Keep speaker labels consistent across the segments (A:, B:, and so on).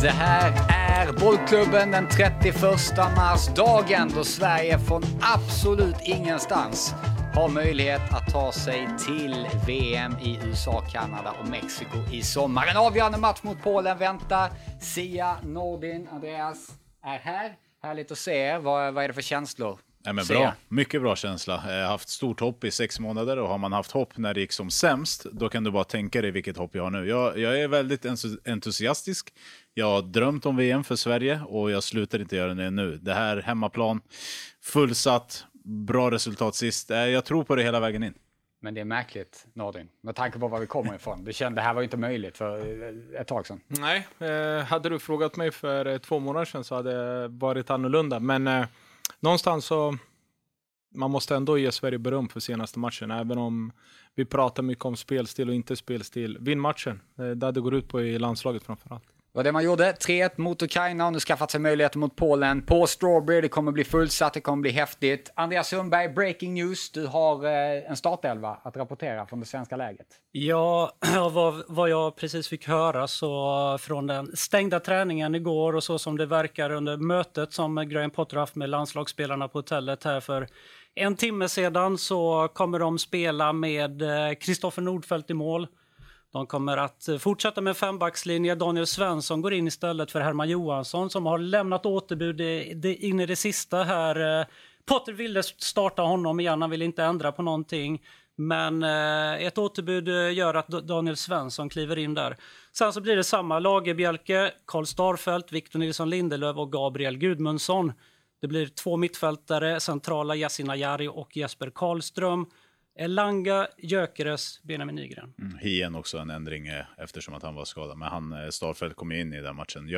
A: Det här är Bollklubben den 31 mars, dagen då Sverige från absolut ingenstans har möjlighet att ta sig till VM i USA, Kanada och Mexiko i sommar. En avgörande match mot Polen väntar. Sia, Nordin, Andreas är här. Härligt att se er. Vad är det för känslor?
B: Ja, men bra. Mycket bra känsla. Jag har haft stort hopp i 6 månader och har man haft hopp när det gick som sämst, då kan du bara tänka dig vilket hopp jag har nu. Jag är väldigt entusiastisk. Jag har drömt om VM för Sverige och jag slutar inte göra det nu. Det här hemmaplan, fullsatt, bra resultat sist. Jag tror på det hela vägen in.
A: Men det är märkligt, Nordin, med tanke på var vi kommer ifrån. Det här var ju inte möjligt för ett tag sedan.
C: Nej, hade du frågat mig för 2 månader sedan så hade det varit annorlunda. Men någonstans så man måste ändå ge Sverige beröm för senaste matchen. Även om vi pratar mycket om spelstil och inte spelstil. Vinn matchen, där det går ut på i landslaget framförallt.
A: Vad det man gjorde, 3-1 mot Ukraina och nu skaffat sig möjligheter mot Polen på Strawberry. Det kommer bli fullsatt, det kommer bli häftigt. Andreas Sundberg, breaking news. Du har en startelva att rapportera från det svenska läget.
D: Ja, vad jag precis fick höra så från den stängda träningen igår och så som det verkar under mötet som Graham Potter haft med landslagsspelarna på hotellet här för 1 timme sedan, så kommer de spela med Kristoffer Nordfeldt i mål. De kommer att fortsätta med 5-backslinje. Daniel Svensson går in istället för Herman Johansson som har lämnat återbud in i det sista här. Potter ville starta honom igen, han vill inte ändra på någonting. Men ett återbud gör att Daniel Svensson kliver in där. Sen så blir det samma Lagerbjälke, Karl Starfelt, Victor Nilsson Lindelöf och Gabriel Gudmundsson. Det blir 2 mittfältare, centrala Yasin Ayari och Jesper Karlström. Elanga, Gyökeres, Benjamin Nygren.
B: Hien också en ändring eftersom att han var skadad. Men Starfelt kom in i den matchen.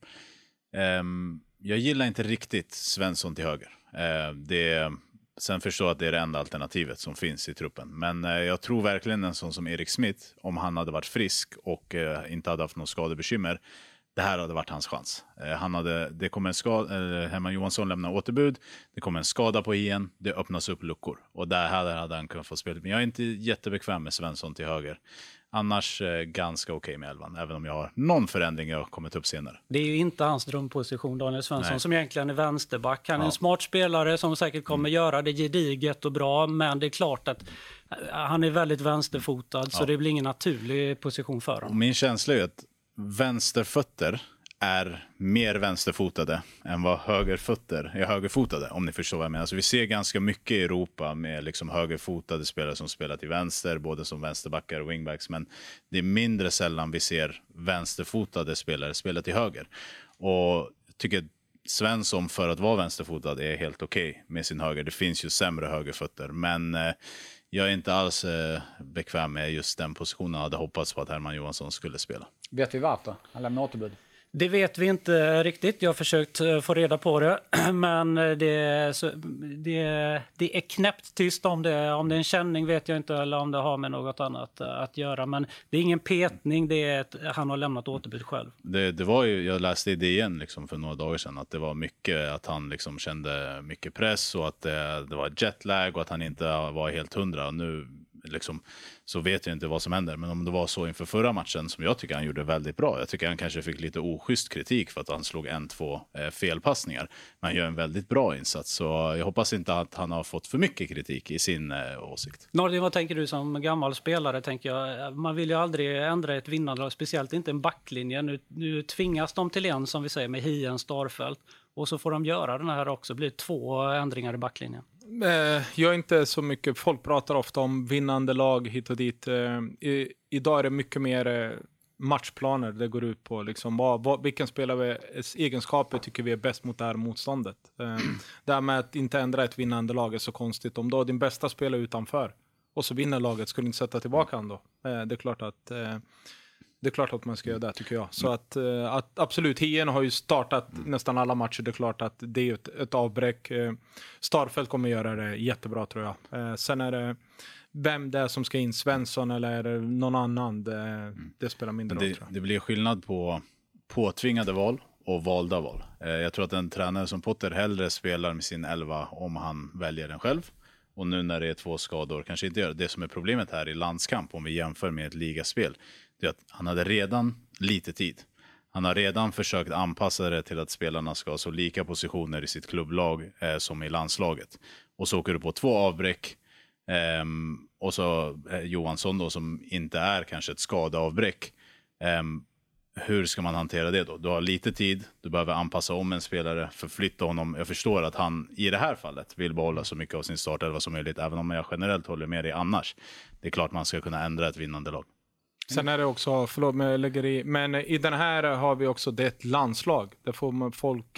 B: Jag gillar inte riktigt Svensson till höger. Sen förstår jag att det är det enda alternativet som finns i truppen. Men jag tror verkligen en sån som Erik Smith, om han hade varit frisk och inte hade haft någon skadebekymmer, det här hade varit hans chans. Det kommer en skada, Herman Johansson lämnar återbud, det kommer en skada på igen, det öppnas upp luckor. Och där hade han kunnat få spela. Men jag är inte jättebekväm med Svensson till höger. Annars ganska okej med elvan, även om jag har någon förändring jag har kommit upp senare.
D: Det är ju inte hans drömposition, Daniel Svensson, som egentligen är vänsterback. Han är en smart spelare som säkert kommer göra det gediget och bra, men det är klart att han är väldigt vänsterfotad, så det blir ingen naturlig position för honom.
B: Och min känsla är att vänsterfötter är mer vänsterfotade än vad högerfötter är högerfotade, om ni förstår vad jag menar. Alltså vi ser ganska mycket i Europa med liksom högerfotade spelare som spelar till vänster, både som vänsterbackar och wingbacks, men det är mindre sällan vi ser vänsterfotade spelare spela till höger. Och jag tycker Svensson, för att vara vänsterfotad, är helt okej med sin höger. Det finns ju sämre högerfötter, men jag är inte alls bekväm med just den positionen. Jag hade hoppats på att Herman Johansson skulle spela.
A: Vet vi varför? Han lämnar återbud.
D: Det vet vi inte riktigt. Jag har försökt få reda på det. Men det är knäppt tyst om det. Om det är en känning vet jag inte, eller om det har med något annat att göra. Men det är ingen petning. Det är han har lämnat återbud själv.
B: Det var ju, jag läste i DN liksom för några dagar sedan, att det var mycket att han liksom kände mycket press och att det var jetlag och att han inte var helt 100. Och nu liksom, så vet jag inte vad som händer. Men om det var så inför förra matchen, som jag tycker han gjorde väldigt bra. Jag tycker han kanske fick lite oschysst kritik för att han slog 1-2 felpassningar. Men han gör en väldigt bra insats. Så jag hoppas inte att han har fått för mycket kritik i sin åsikt.
D: Nordin, vad tänker du som gammal spelare? Tänker jag, man vill ju aldrig ändra ett vinnarlag, speciellt inte en backlinje. Nu tvingas de till en, som vi säger, med Hien, Starfelt. Och så får de göra den här också. Det blir 2 ändringar i backlinjen.
C: Jag är inte så mycket, folk pratar ofta om vinnande lag hit och dit. Idag är det mycket mer matchplaner det går ut på. Liksom, vilken spelares egenskaper tycker vi är bäst mot det här motståndet. Det här med att inte ändra ett vinnande lag är så konstigt. Om då din bästa spelar utanför och så vinner laget, skulle du inte sätta tillbaka han då? Det är klart att man ska göra det, tycker jag. Så att absolut, Hien har ju startat nästan alla matcher. Det är klart att det är ett avbräck. Starfelt kommer göra det jättebra, tror jag. Sen är det vem det är som ska in, Svensson eller någon annan, det spelar mindre roll.
B: Det blir skillnad på påtvingade val och valda val. Jag tror att en tränare som Potter hellre spelar med sin 11 om han väljer den själv. Och nu när det är 2 skador kanske inte gör det. Som är problemet här i landskamp, om vi jämför med ett ligaspel, det är att han hade redan lite tid. Han har redan försökt anpassa det till att spelarna ska ha så lika positioner i sitt klubblag som i landslaget. Och så åker du på 2 avbräck. Och så Johansson då, som inte är kanske ett skadeavbräck. Hur ska man hantera det då? Du har lite tid, du behöver anpassa om en spelare, förflytta honom. Jag förstår att han i det här fallet vill behålla så mycket av sin startelva som möjligt, även om jag generellt håller med dig annars. Det är klart man ska kunna ändra ett vinnande lag.
C: Sen är det också, förlåt men jag lägger i, men i den här har vi också det landslag. Det får man folk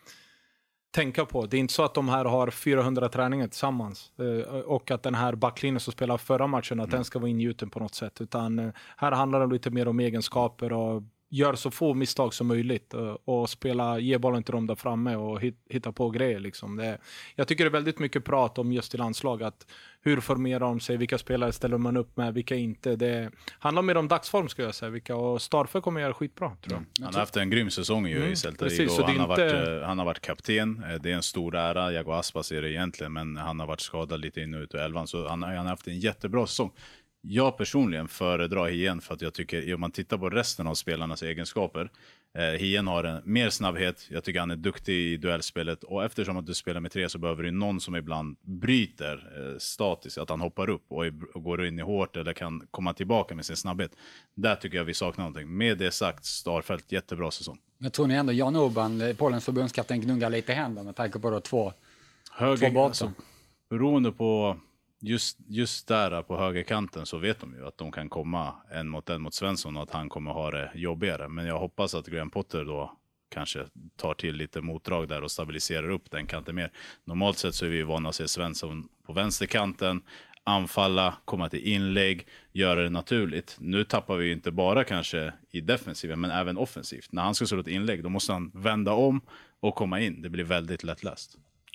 C: tänka på. Det är inte så att de här har 400 träningar tillsammans och att den här backlinjen som spelar förra matchen att den ska vara ingjuten på något sätt, utan här handlar det lite mer om egenskaper och gör så få misstag som möjligt och ge bollen till dem där framme och hitta på grejer liksom. Jag tycker det är väldigt mycket prat om just i landslag, att hur formerar de sig, vilka spelare ställer man upp med, vilka inte. Det handlar mer om dagsform ska jag säga, och Starför kommer göra skitbra tror jag.
B: Han har haft en grym säsong ju i Celta Vigo. Han har varit kapten, det är en stor ära. Jago Aspas är det egentligen, men han har varit skadad lite in och ut ur elvan, så han har haft en jättebra säsong. Jag personligen föredrar Hien för att jag tycker, om man tittar på resten av spelarnas egenskaper, Hien har en mer snabbhet, jag tycker han är duktig i duellspelet, och eftersom att du spelar med 3 så behöver du någon som ibland bryter statiskt, att han hoppar upp och går in i hårt eller kan komma tillbaka med sin snabbhet. Där tycker jag vi saknar någonting. Med det sagt, Starfelt, jättebra säsong.
A: Jag tror ni ändå Jan Urban, Polens förbundskapten, gnuggar lite händer med tanke på då två
B: alltså, beroende på just där på högerkanten så vet de ju att de kan komma en mot Svensson och att han kommer ha det jobbigare. Men jag hoppas att Graham Potter då kanske tar till lite motdrag där och stabiliserar upp den kanten mer. Normalt sett så är vi vana att se Svensson på vänsterkanten, anfalla, komma till inlägg, göra det naturligt. Nu tappar vi inte bara kanske i defensiven men även offensivt. När han ska slå ett inlägg då måste han vända om och komma in. Det blir väldigt lättläst.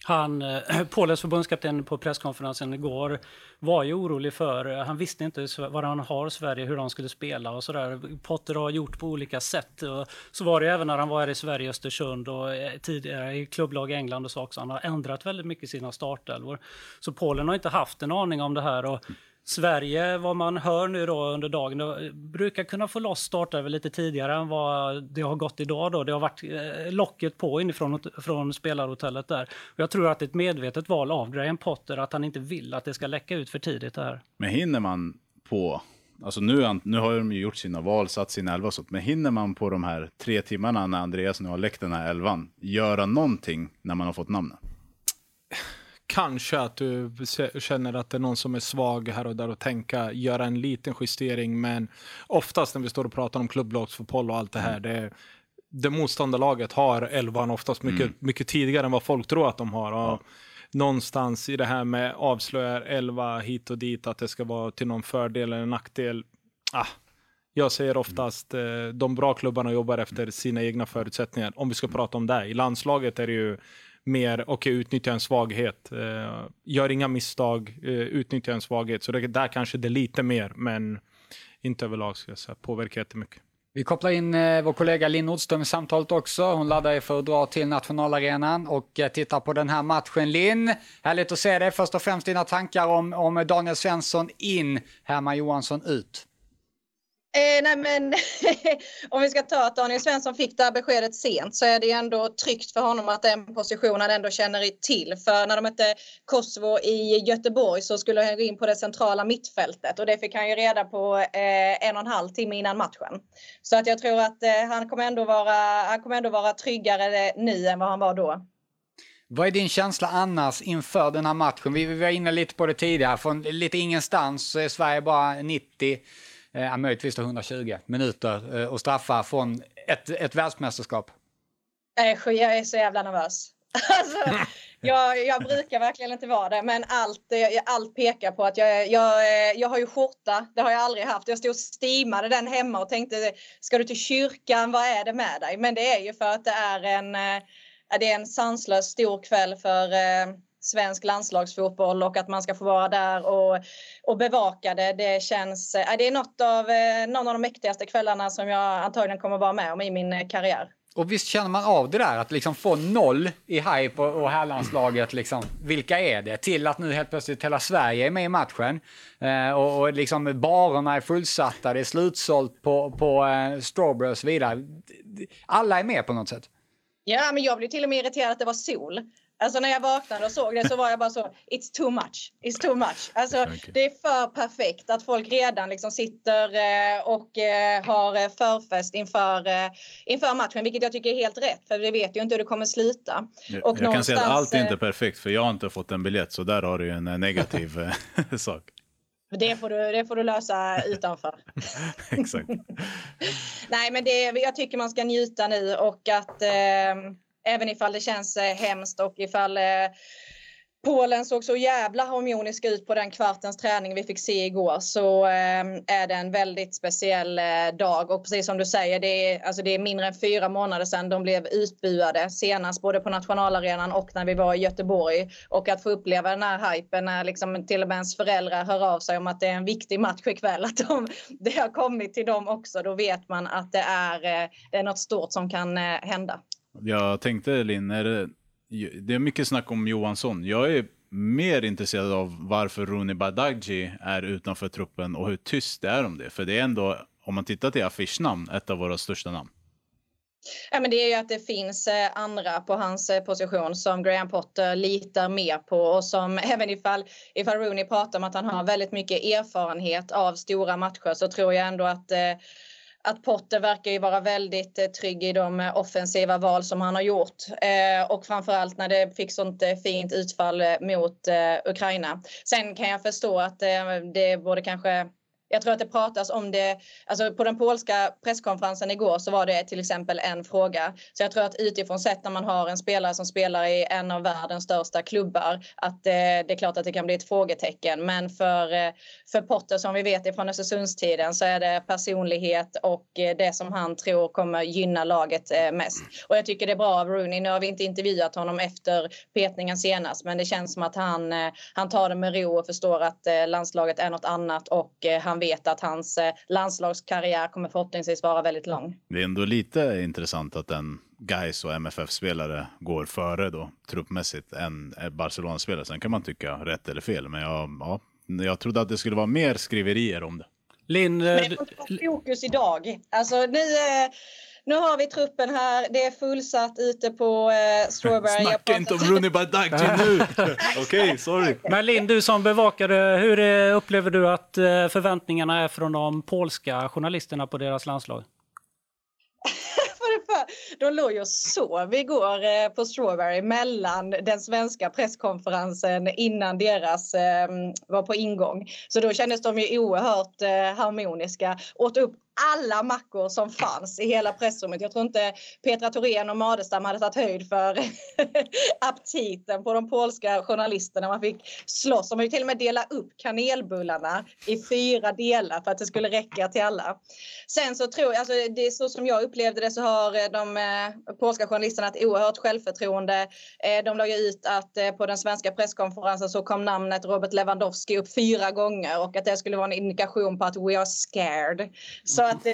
D: Polens förbundskapten på presskonferensen igår var ju orolig för, han visste inte vad han har Sverige, hur de skulle spela och sådär. Potter har gjort på olika sätt. Och så var det även när han var här i Sverige, Östersund och tidigare i klubblag i England och så också. Han har ändrat väldigt mycket sina startelvor. Så Polen har inte haft en aning om det här, och Sverige, vad man hör nu då under dagen, brukar kunna få loss startelvor lite tidigare än vad det har gått idag då. Det har varit locket på inifrån från spelarhotellet där. Och jag tror att det är ett medvetet val av Graham Potter att han inte vill att det ska läcka ut för tidigt där.
B: Men hinner man på, alltså nu har de ju gjort sina val, satt sina 11 och sånt, men hinner man på de här 3 timmarna när Andreas nu har läckt den här 11 göra någonting när man har fått namnen?
C: Kanske att du känner att det är någon som är svag här och där och göra en liten justering, men oftast när vi står och pratar om klubblagsfotboll och allt det här, det motståndarlaget har 11 oftast mycket tidigare än vad folk tror att de har. Och någonstans i det här med avslöjar 11 hit och dit att det ska vara till någon fördel eller nackdel. Jag säger oftast de bra klubbarna jobbar efter sina egna förutsättningar. Om vi ska prata om det. I landslaget är det ju mer, utnyttja en svaghet. Gör inga misstag, utnyttja en svaghet. Så där kanske det är lite mer, men inte överlag ska jag säga. Påverkar jättemycket.
A: Vi kopplar in vår kollega Linn Nordström i samtalet också. Hon laddar för att dra till nationalarenan och titta på den här matchen. Linn, härligt att se dig. Först och främst dina tankar om Daniel Svensson in, Herman Johansson ut.
E: Nej men om vi ska ta att Daniel Svensson fick det här beskedet sent, så är det ändå tryggt för honom att den positionen ändå känner till. För när de hette Kosovo i Göteborg så skulle han gå in på det centrala mittfältet, och det fick han ju reda på 1,5 timme innan matchen. Så att jag tror att han kommer ändå vara tryggare nu än vad han var då.
A: Vad är din känsla annars inför den här matchen? Vi var inne lite på det tidigare. Från lite ingenstans så är Sverige bara 90, möjligtvis 120 minuter och straffa från ett världsmästerskap.
E: Jag är så jävla nervös. Alltså, jag brukar verkligen inte vara det, men allt pekar på att jag har ju skjorta, det har jag aldrig haft. Jag stod och steamade den hemma och tänkte, ska du till kyrkan, vad är det med dig? Men det är ju för att det är en sanslös stor kväll för svensk landslagsfotboll, och att man ska få vara där och bevaka det. Det känns, det är någon av de mäktigaste kvällarna som jag antagligen kommer vara med om i min karriär.
A: Och visst känner man av det där, att liksom få 0 i hype och herrlandslaget, liksom, vilka är det? Till att nu helt plötsligt hela Sverige är med i matchen. Och liksom barerna är fullsatta, det är slutsålt på Strawberry och så vidare. Alla är med på något sätt.
E: Ja, men jag blev till och med irriterad att det var sol. Alltså när jag vaknade och såg det så var jag bara så, it's too much. Alltså det är för perfekt att folk redan liksom sitter och har förfest inför matchen, vilket jag tycker är helt rätt, för vi vet ju inte hur det kommer sluta.
B: Jag kan säga att allt är inte perfekt, för jag har inte fått en biljett, så där har du ju en negativ sak.
E: Det får du lösa utanför.
B: Exakt.
E: Nej, men jag tycker man ska njuta nu, och att även ifall det känns hemskt och ifall Polen såg så jävla harmoniska ut på den kvartens träning vi fick se igår, så är det en väldigt speciell dag. Och precis som du säger, det är mindre än 4 månader sedan de blev utbuade senast, både på nationalarenan och när vi var i Göteborg. Och att få uppleva den här hypen när liksom till och med ens föräldrar hör av sig om att det är en viktig match ikväll, att det har kommit till dem också, då vet man att det är något stort som kan hända.
B: Jag tänkte, Linn, det är mycket snack om Johansson. Jag är mer intresserad av varför Rooney Bardghji är utanför truppen och hur tyst det är om det. För det är ändå, om man tittar till affischnamn, ett av våra största namn.
E: Ja, men det är ju att det finns andra på hans position som Graham Potter litar mer på, och som även ifall Rooney pratar om att han har väldigt mycket erfarenhet av stora matcher, så tror jag ändå att Potter verkar ju vara väldigt trygg i de offensiva val som han har gjort. Och framförallt när det fick sånt fint utfall mot Ukraina. Sen kan jag förstå att det borde kanske... Jag tror att det pratas om det, alltså på den polska presskonferensen igår så var det till exempel en fråga. Så jag tror att utifrån sett när man har en spelare som spelar i en av världens största klubbar, att det är klart att det kan bli ett frågetecken. Men för Potter, som vi vet ifrån Östersundstiden, så är det personlighet och det som han tror kommer gynna laget mest. Och jag tycker det är bra av Rooney. Nu har vi inte intervjuat honom efter petningen senast, men det känns som att han tar det med ro och förstår att landslaget är något annat, och han vet att hans landslagskarriär kommer förhoppningsvis vara väldigt lång.
B: Det är ändå lite intressant att en Gais och MFF-spelare går före då truppmässigt än Barcelona-spelare. Sen kan man tycka rätt eller fel, men jag trodde att det skulle vara mer skriverier om det.
E: Men det får fokus idag. Alltså nu har vi truppen här. Det är fullsatt ute på Strawberry.
B: Snacka inte om Rooney Bardghji nu. Okej, sorry.
D: Men Linn, du som bevakade, hur upplever du att förväntningarna är från de polska journalisterna på deras landslag?
E: De låg ju och sov igår på Strawberry mellan den svenska presskonferensen innan deras var på ingång. Så då kändes de ju oerhört harmoniska. Åt upp alla mackor som fanns i hela pressrummet. Jag tror inte Petra Thorén och Madestam hade tagit höjd för aptiten på de polska journalisterna. Man fick slåss. De har ju till och med delat upp kanelbullarna i 4 delar för att det skulle räcka till alla. Sen så tror jag, alltså det är så som jag upplevde det, så har de polska journalisterna ett oerhört självförtroende. De la ju ut att på den svenska presskonferensen så kom namnet Robert Lewandowski upp 4 gånger, och att det skulle vara en indikation på att we are scared. Så att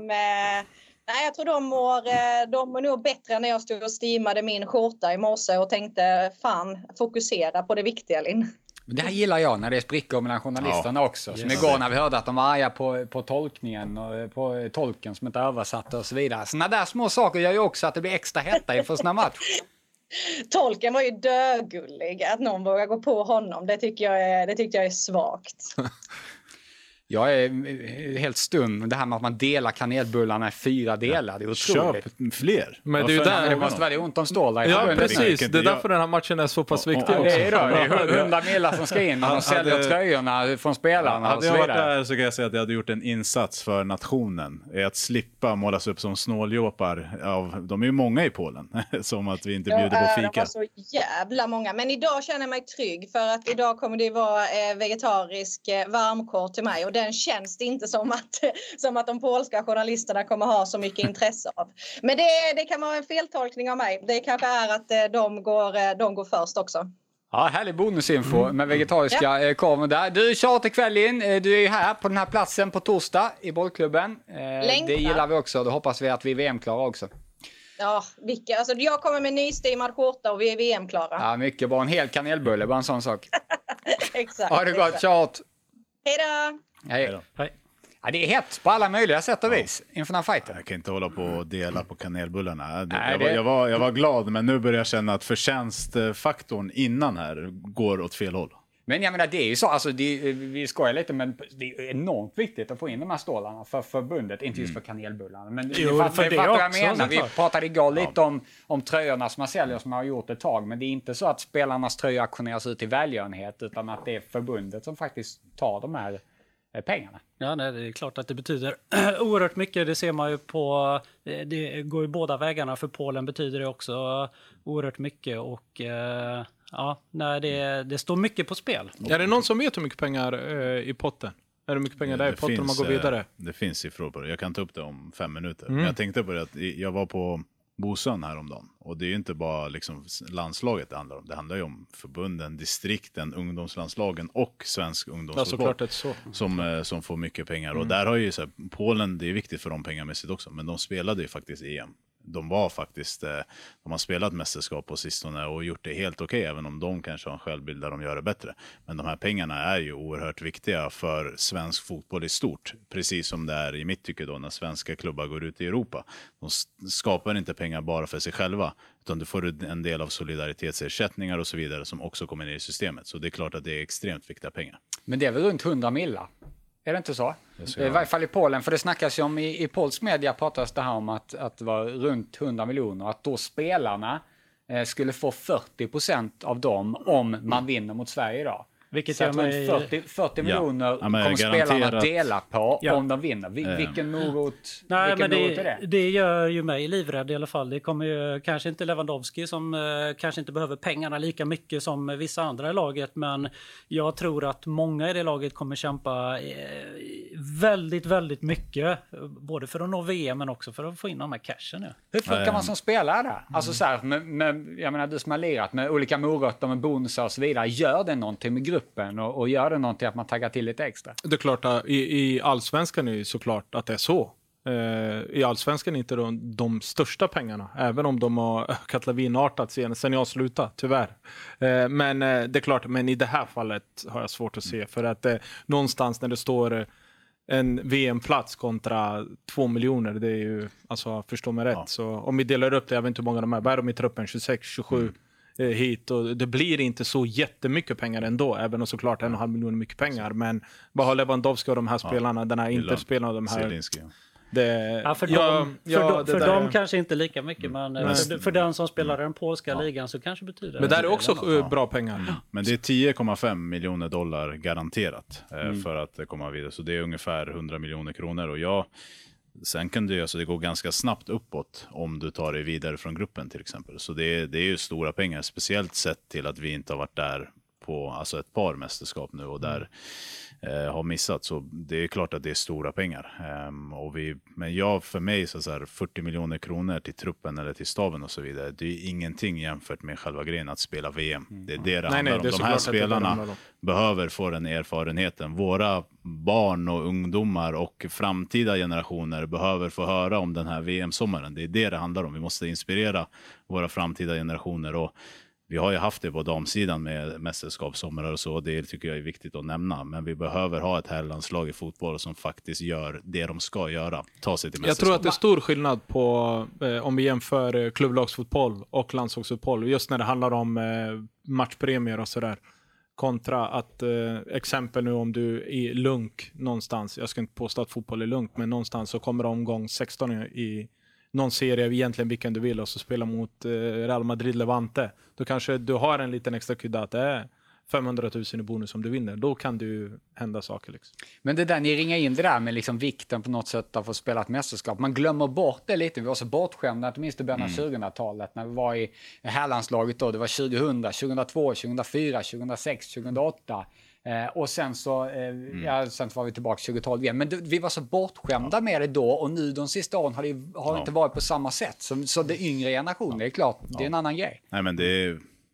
E: jag tror de mår nog bättre när jag stod och steamade min skjorta i morse och tänkte fokusera på det viktiga, Linn.
A: Det här gillar jag när det är sprickor mellan journalisterna också. Som igår när vi hörde att de var arga på tolkningen och på tolken som inte översatte och så vidare. Såna där små saker gör ju också att det blir extra hetta inför såna match.
E: Tolken var ju dögullig, att någon vågar gå på honom. Det tyckte jag är svagt.
A: Jag är helt stund. Det här med att man delar kanelbullarna i 4 delar, det är otroligt.
B: Köp fler.
C: Men det är ju där
A: det måste vara ont om stålar.
C: Ja, precis. Det är därför den här matchen är så pass viktig också.
A: Det är 100 millar som ska in och de säljer tröjorna från spelarna.
B: Hade jag varit där så kan jag säga att jag hade gjort en insats för nationen. Att slippa målas upp som snåljåpar. De är ju många i Polen. Som att vi inte bjuder på fika.
E: De var så jävla många. Men idag känner jag mig trygg, för att idag kommer det vara vegetarisk varmkorv till mig. Och den känns det inte som att de polska journalisterna kommer ha så mycket intresse av. Men det kan vara en feltolkning av mig. Det kanske är att de går först också.
A: Ja, härlig bonusinfo med vegetariska korven där. Du kör till kvällen. Du är ju här på den här platsen på torsdag i bollklubben. Det gillar vi också. Då hoppas vi att vi är VM-klara också.
E: Ja, vilka. Alltså, jag kommer med nystimmad skjorta och vi är VM-klara.
A: Ja, mycket bra. En hel kanelbulle, bara en sån sak.
E: Exakt.
A: Ha det gott, tjat!
E: Hej då!
A: Hej.
D: Hej.
A: Ja, det är hett på alla möjliga sätt och vis inför den här fighten.
B: Jag kan inte hålla på och dela på kanelbullarna.
A: Nej,
B: Jag var glad, men nu börjar jag känna att förtjänstfaktorn innan här går åt fel håll.
A: Men jag menar, det är ju så, alltså vi skojar lite, men det är enormt viktigt att få in de här stålarna för förbundet, inte just för kanelbullarna. Men
D: Jo,
A: ni fattar
D: det
A: vad jag
D: också,
A: menar. Vi
D: såklart.
A: pratade igår lite om tröjorna som man säljer, som man har gjort ett tag, men det är inte så att spelarnas tröjor auktioneras ut i välgörenhet, utan att det är förbundet som faktiskt tar de här pengarna.
D: Ja, nej, det är klart att det betyder oerhört mycket. Det ser man ju på, det går ju båda vägarna. För Polen betyder det också oerhört mycket och ja, nej, det står mycket på spel.
C: Är det någon som vet hur mycket pengar i potten? Är det mycket pengar där i potten om man går vidare?
B: Det finns siffror på det. Jag kan ta upp det om 5 minuter. Men jag tänkte på det att jag var på Bosön häromdagen. Och det är ju inte bara liksom landslaget det handlar om. Det handlar ju om förbunden, distrikten, ungdomslandslagen och svensk ungdomsfotboll.
C: Ja, såklart
B: som får mycket pengar. Och där har ju så här, Polen, det är viktigt för dem pengamässigt också. Men de spelade ju faktiskt EM. De har spelat mästerskap på sistone och gjort det helt okej, även om de kanske har en självbild där de gör det bättre. Men de här pengarna är ju oerhört viktiga för svensk fotboll i stort. Precis som det är i mitt tycke då när svenska klubbar går ut i Europa. De skapar inte pengar bara för sig själva, utan du får en del av solidaritetsersättningar och så vidare som också kommer ner i systemet. Så det är klart att det är extremt viktiga pengar.
A: Men det är väl runt 100 millar? Är det inte så? I varje fall i Polen, för det snackas ju om i polsk media pratas det här om att det var runt 100 miljoner, att då spelarna skulle få 40% av dem om man vinner mot Sverige idag.
D: Vilket
A: så att runt 40 miljoner kommer spelarna dela på om de vinner. Vilken morot,
D: Nej, men
A: är det?
D: Det gör ju mig livrädd i alla fall. Det kommer ju kanske inte Lewandowski som kanske inte behöver pengarna lika mycket som vissa andra i laget, men jag tror att många i det laget kommer kämpa väldigt, väldigt mycket, både för att nå VM men också för att få in de här cashen nu.
A: Hur funkar man som spelare där? Alltså så här, jag menar, du som har lirat med olika morötter, med bonusar och så vidare, gör det någonting med gruppen och gör det någonting att man taggar till lite extra? Det
C: är klart att i allsvenskan är det såklart att det är så. I allsvenskan är inte de största pengarna, även om de har ökat lavinartat sen jag slutade, tyvärr. Men det är klart, men i det här fallet har jag svårt att se, för att någonstans när det står en VM-plats kontra 2 miljoner, det är ju, alltså förstå mig rätt, så om vi delar upp det, jag vet inte hur många de är, vad är de i truppen, 26, 27 hit, och det blir inte så jättemycket pengar ändå, även om såklart 1,5 miljoner mycket pengar, men vad har Lewandowski och de här spelarna, den här Interspelarna och de här
D: för dem kanske inte lika mycket, men för den som spelar i den polska ligan så kanske betyder det.
C: Men där är också bra pengar.
B: Men det är 10,5 miljoner dollar garanterat för att komma vidare, så det är ungefär 100 miljoner kronor, och sen kan det går ganska snabbt uppåt om du tar dig vidare från gruppen till exempel. Så det är ju stora pengar, speciellt sett till att vi inte har varit där på ett par mästerskap nu och där har missat. Så det är klart att det är stora pengar. Men för mig så här 40 miljoner kronor till truppen eller till staben och så vidare, det är ingenting jämfört med själva grejen att spela VM. Det är det handlar om. De här spelarna behöver få den erfarenheten. Våra barn och ungdomar och framtida generationer behöver få höra om den här VM-sommaren. Det är det handlar om. Vi måste inspirera våra framtida generationer, och vi har ju haft det på damsidan med mästerskapssomrar och så. Det tycker jag är viktigt att nämna. Men vi behöver ha ett herrlandslag i fotboll som faktiskt gör det de ska göra. Ta sig till mästerskap.
C: Jag tror att det är stor skillnad på om vi jämför klubblagsfotboll och landslagsfotboll. Just när det handlar om matchpremier och sådär. Kontra att exempel nu om du är i lunk någonstans. Jag ska inte påstå att fotboll är lunk, men någonstans så kommer omgång 16 i någon serie, egentligen vilken du vill, och så spela mot Real Madrid Levante. Då kanske du har en liten extra krydda att det är 500 000 i bonus om du vinner. Då kan det hända saker. Liksom. Men
A: det där, ni ringer in det där med liksom vikten på något sätt att få spela ett mästerskap. Man glömmer bort det lite. Vi var så bortskämda, att minst i början av 2000-talet när vi var i herrlandslaget då. Det var 2000, 2002, 2004, 2006, 2008. Och sen så sen var vi tillbaka 2012 igen. Men vi var så bortskämda med det då, och nu de sista åren har det inte varit på samma sätt. Så det yngre generationen, det är klart, det är en annan grej.
B: Nej, men det är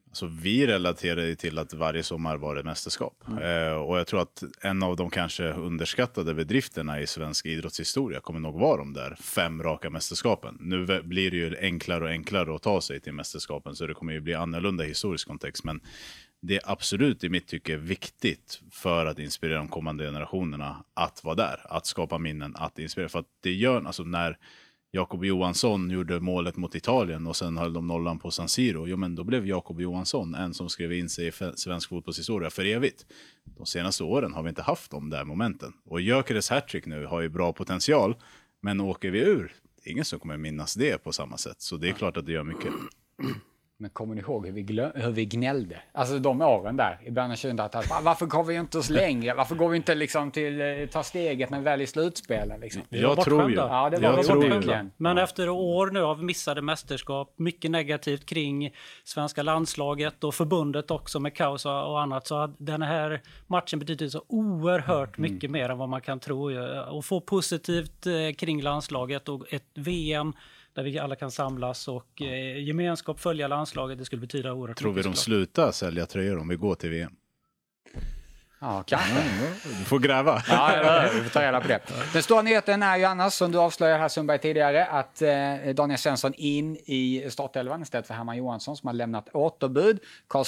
B: Alltså, vi relaterar till att varje sommar var det mästerskap. Och jag tror att en av de kanske underskattade bedrifterna i svensk idrottshistoria kommer nog vara de där 5 raka mästerskapen. Nu blir det ju enklare och enklare att ta sig till mästerskapen, så det kommer ju bli annorlunda historisk kontext. Men det är absolut i mitt tycke viktigt för att inspirera de kommande generationerna att vara där. Att skapa minnen, att inspirera. För att det gör, alltså när Jakob Johansson gjorde målet mot Italien och sen höll de nollan på San Siro. Jo, men då blev Jakob Johansson en som skrev in sig i svensk fotbollshistoria för evigt. De senaste åren har vi inte haft de där momenten. Och Gyökeres hattrick nu har ju bra potential, men åker vi ur, det är ingen som kommer minnas det på samma sätt. Så det är klart att det gör mycket.
A: Men kommer ni ihåg hur vi gnällde? Alltså de åren där i början av 2000-talet. Varför går vi inte oss längre? Varför går vi inte liksom till ta steget när vi väl i slutspelen? Liksom?
B: Jag tror ju.
A: Ja, det var verkligen.
D: Men efter år nu av missade mästerskap, mycket negativt kring svenska landslaget och förbundet också med kaos och annat, så att den här matchen betyder så oerhört mycket mer än vad man kan tro. Och få positivt kring landslaget och ett VM där vi alla kan samlas och gemenskap följa landslaget, det skulle betyda oerhört
B: tror mycket. Tror vi de slutar sälja tröjor om vi går till VM?
A: Ja, kanske.
B: Du får gräva.
A: Ja, vi får ta reda på det. Den stora nyheten är ju annars, som du avslöjade här Sundberg tidigare, att Daniel Svensson in i startelvan istället för Herman Johansson som har lämnat återbud.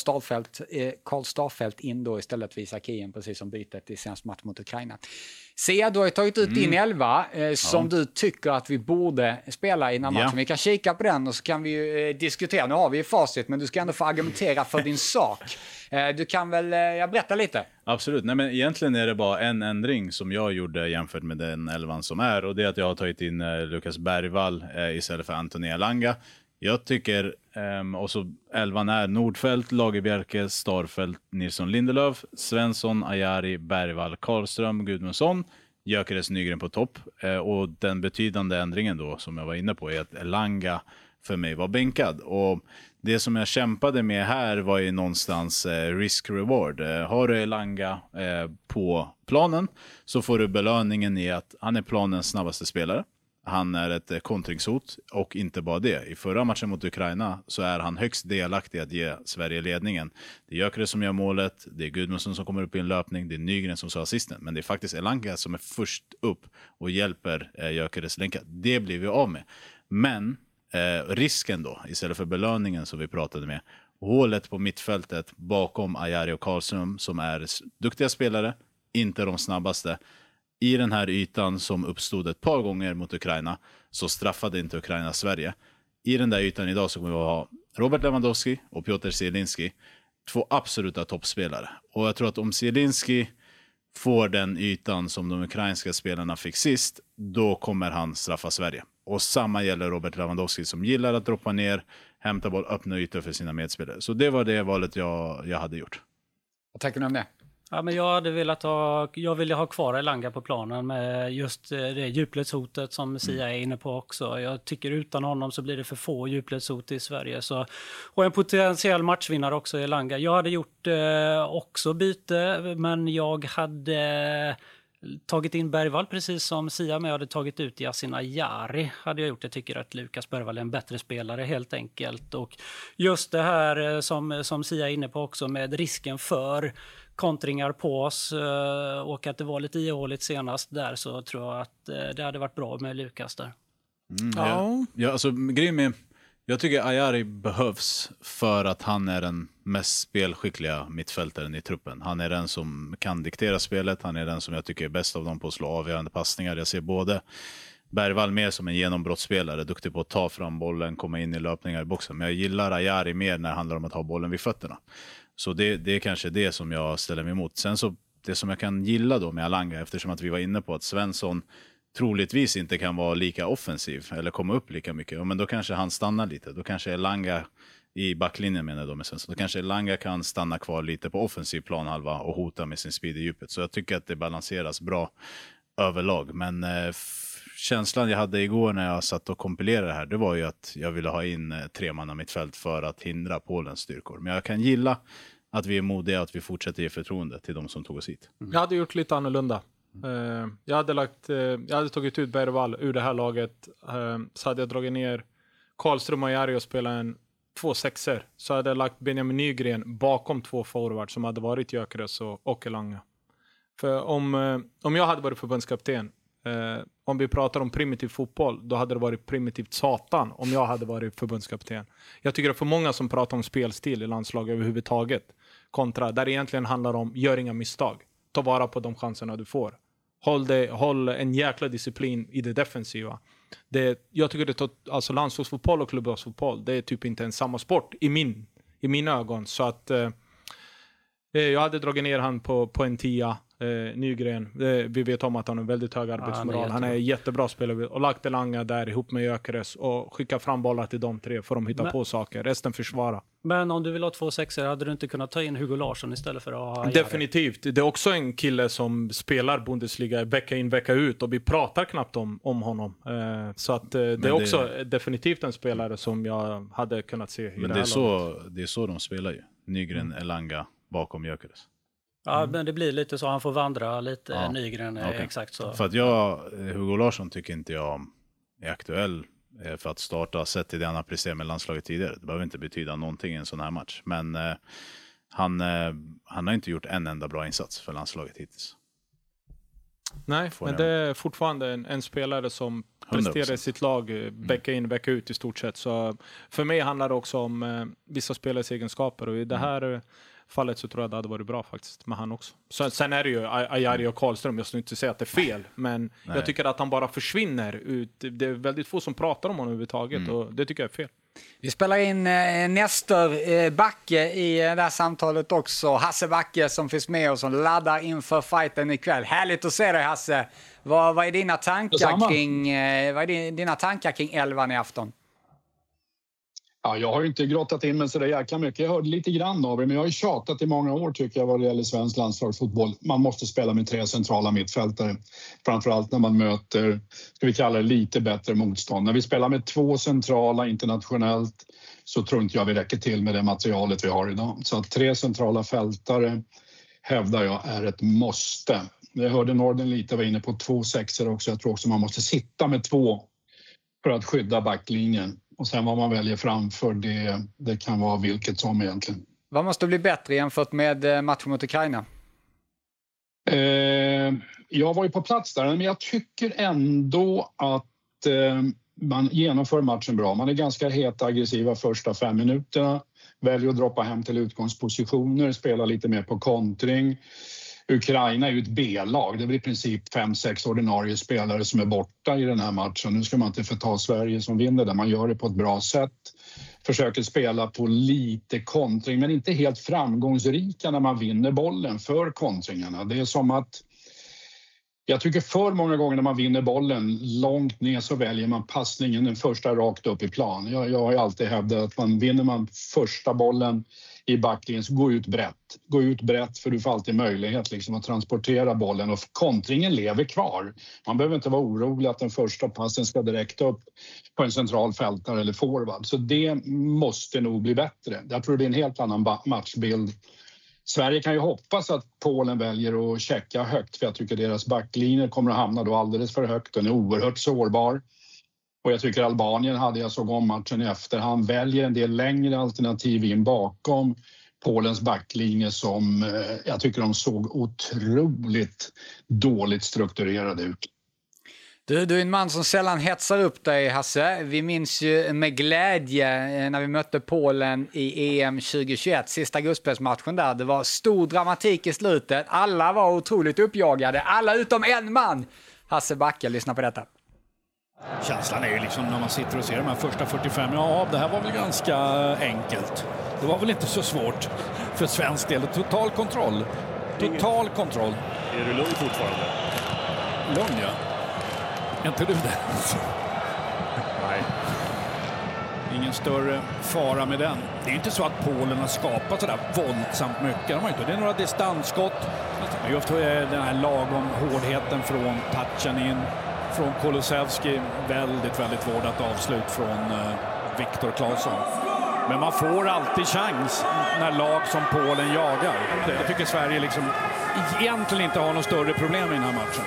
A: Karl Starfelt in då istället för Isak Hien, precis som bytet i senaste match mot Ukraina. Sia, du har ju tagit ut din 11 som du tycker att vi borde spela i den här matchen. Vi kan kika på den och så kan vi ju diskutera. Nu har vi ju facit, men du ska ändå få argumentera för din sak. Du kan väl berätta lite?
B: Absolut. Nej, men egentligen är det bara en ändring som jag gjorde jämfört med den 11 som är. Och det är att jag har tagit in Lukas Bergvall istället för Anthony Elanga. Jag tycker, och så 11 är Nordfeldt, Lagerbjerke, Starfelt, Nilsson Lindelöf, Svensson, Ajari, Bergvall, Karlström, Gudmundsson, Gyökeres, Nygren på topp. Och den betydande ändringen då som jag var inne på är att Elanga för mig var bänkad. Och det som jag kämpade med här var ju någonstans risk-reward. Har du Elanga på planen så får du belöningen i att han är planens snabbaste spelare. Han är ett kontringshot och inte bara det. I förra matchen mot Ukraina så är han högst delaktig att ge Sverige ledningen. Det är Gyökeres som gör målet, det är Gudmundsson som kommer upp i en löpning, det är Nygren som sa assisten. Men det är faktiskt Elanga som är först upp och hjälper Gyökeres länka. Det blir vi av med. Men risken då, istället för belöningen som vi pratade med, hålet på mittfältet bakom Ajari och Karlström som är duktiga spelare, inte de snabbaste. I den här ytan som uppstod ett par gånger mot Ukraina så straffade inte Ukraina Sverige. I den där ytan idag så kommer vi att ha Robert Lewandowski och Piotr Zielinski, 2 absoluta toppspelare. Och jag tror att om Zielinski får den ytan som de ukrainska spelarna fick sist, då kommer han straffa Sverige. Och samma gäller Robert Lewandowski som gillar att droppa ner, hämta boll, öppna ytor för sina medspelare. Så det var det valet jag hade gjort.
A: Vad tänker du om det?
D: Ja, men jag ville ha kvar Elanga på planen med just det djupledshotet som Sia är inne på också. Jag tycker utan honom så blir det för få djupledshot i Sverige. Så, och en potentiell matchvinnare också i Elanga. Jag hade gjort också byte, men jag hade tagit in Bergvall precis som Sia, men jag hade tagit ut Yasin Ajari. Hade jag gjort. Jag tycker att Lukas Bergvall är en bättre spelare helt enkelt. Och just det här som Sia är inne på också med risken för kontringar på oss och att det var lite ihåligt senast där, så tror jag att det hade varit bra med Lukas där.
B: Ja, alltså grejen med, jag tycker Ajari behövs för att han är den mest spelskickliga mittfältaren i truppen. Han är den som kan diktera spelet, han är den som jag tycker är bäst av dem på att slå avgörande passningar. Jag ser både Bergvall mer som en genombrottsspelare, duktig på att ta fram bollen, komma in i löpningar i boxen. Men jag gillar Ajari mer när det handlar om att ha bollen vid fötterna. Så det är kanske det som jag ställer mig emot. Sen så, det som jag kan gilla då med Elanga, eftersom att vi var inne på att Svensson troligtvis inte kan vara lika offensiv eller komma upp lika mycket. Men då kanske han stannar lite. Då kanske Elanga i backlinjen menar jag då med Svensson. Då kanske Elanga kan stanna kvar lite på offensiv planhalva och hota med sin speed i djupet. Så jag tycker att det balanseras bra överlag. Men känslan jag hade igår när jag satt och kompilerade det här, det var ju att jag ville ha in 3 man i mitt fält för att hindra Polens styrkor. Men jag kan gilla att vi är modiga och att vi fortsätter ge förtroende till de som tog oss hit.
C: Jag hade gjort lite annorlunda. Jag hade tagit ut Bergvall ur det här laget. Så hade jag dragit ner Karlström och Jari och spelat en 2 sexer så hade jag lagt Benjamin Nygren bakom 2 forwards som hade varit Gyökeres och Elanga. För om jag hade varit förbundskapten, om vi pratar om primitiv fotboll, då hade det varit primitivt satan om jag hade varit förbundskapten. Jag tycker det är för många som pratar om spelstil i landslag överhuvudtaget, kontra där det egentligen handlar om gör inga misstag. Ta vara på de chanserna du får. Håll en jäkla disciplin i det defensiva. Jag tycker alltså landslagsfotboll och klubblagsfotboll, det är typ inte en samma sport i mina ögon. Så att jag hade dragit ner han på en 10. Nygren, vi vet om att han har väldigt hög arbetsmoral. Han är jättebra spelare och lagt Elanga där ihop med Gyökeres och skicka fram bollar till de 3 för att de hittar på saker. Resten försvara.
D: Men om du vill ha 2 sexer, hade du inte kunnat ta in Hugo Larsson istället för att ha
C: Definitivt. Det är också en kille som spelar Bundesliga vecka in, vecka ut och vi pratar knappt om honom. Så att det är också definitivt en spelare som jag hade kunnat se i
B: men det är så de spelar ju. Nygren, Elanga bakom Gyökeres.
D: Ja, men det blir lite så. Han får vandra lite, Nygren är exakt så.
B: För att Hugo Larsson tycker inte jag är aktuell för att starta sett till det han har presterat med landslaget tidigare. Det behöver inte betyda någonting i en sån här match. Men han har inte gjort en enda bra insats för landslaget hittills.
C: Nej, men det är fortfarande en spelare som presterar i sitt lag vecka in, vecka ut i stort sett. Så för mig handlar det också om vissa spelares egenskaper och i det här fallet så tror jag det hade varit bra faktiskt med han också. Så, sen är det ju Ajari och Karlström, jag skulle inte säga att det är fel, men jag tycker att han bara försvinner ut. Det är väldigt få som pratar om honom överhuvudtaget och det tycker jag är fel.
A: Vi spelar in Nestor Backe i det här samtalet också. Hasse Backe som finns med och som laddar inför fighten ikväll. Härligt att se dig, Hasse. Vad är dina tankar kring 11 i afton?
F: Ja, jag har ju inte grottat in mig så där jäkla mycket. Jag hörde lite grann av det, men jag har ju tjatat i många år tycker jag vad det gäller svensk landslagsfotboll. Man måste spela med 3 centrala mittfältare. Framförallt när man möter, ska vi kalla det, lite bättre motstånd. När vi spelar med 2 centrala internationellt så tror inte jag vi räcker till med det materialet vi har idag. Så att 3 centrala fältare hävdar jag är ett måste. Jag hörde Norden lite var inne på 2 sexer också. Jag tror också man måste sitta med 2 för att skydda backlinjen. Och sen vad man väljer framför, det kan vara vilket som egentligen.
A: Vad måste bli bättre jämfört med matchen mot Ukraina?
F: Jag var ju på plats där, men jag tycker ändå att man genomför matchen bra. Man är ganska het aggressiva första 5 minuterna. Väljer att droppa hem till utgångspositioner, spela lite mer på kontring. Ukraina är ju ett B-lag. Det är i princip 5-6 ordinarie spelare som är borta i den här matchen. Nu ska man inte förta Sverige som vinner där. Man gör det på ett bra sätt. Försöker spela på lite kontring, men inte helt framgångsrika när man vinner bollen för kontringarna. Det är som att jag tycker för många gånger när man vinner bollen långt ner så väljer man passningen den första rakt upp i plan. Jag har ju alltid hävdat att vinner man första bollen i backlinjen så gå ut brett för du får alltid möjlighet liksom att transportera bollen och kontringen lever kvar. Man behöver inte vara orolig att den första passen ska direkt upp på en central fältare eller forward. Så det måste nog bli bättre. Jag tror det är en helt annan matchbild. Sverige kan ju hoppas att Polen väljer att checka högt för jag tycker deras backlinjer kommer att hamna då alldeles för högt. Den är oerhört sårbar. Och jag tycker Albanien hade jag såg om matchen i efterhand väljer en del längre alternativ in bakom Polens backlinje som jag tycker de såg otroligt dåligt strukturerade ut.
A: Du är en man som sällan hetsar upp dig, Hasse. Vi minns ju med glädje när vi mötte Polen i EM 2021, sista gruppspelsmatchen där. Det var stor dramatik i slutet. Alla var otroligt uppjagade. Alla utom en man. Hasse Backe, lyssna på detta.
G: Känslan är ju liksom när man sitter och ser de här första 45, ja det här var väl ganska enkelt. Det var väl inte så svårt för svensk del. Total kontroll. Är
H: du lugn fortfarande?
G: Lugn, ja. Är inte du det?
H: Nej.
G: Ingen större fara med den. Det är inte så att Polen har skapat så där våldsamt mycket. De har inte. Det är några distansskott. Jag tror den här lagom hårdheten från touchen in. Från Kulusevski, väldigt vårdat avslut från Viktor Claesson. Men man får alltid chans när lag som Polen jagar. Jag tycker Sverige liksom egentligen inte har något större problem i den här matchen.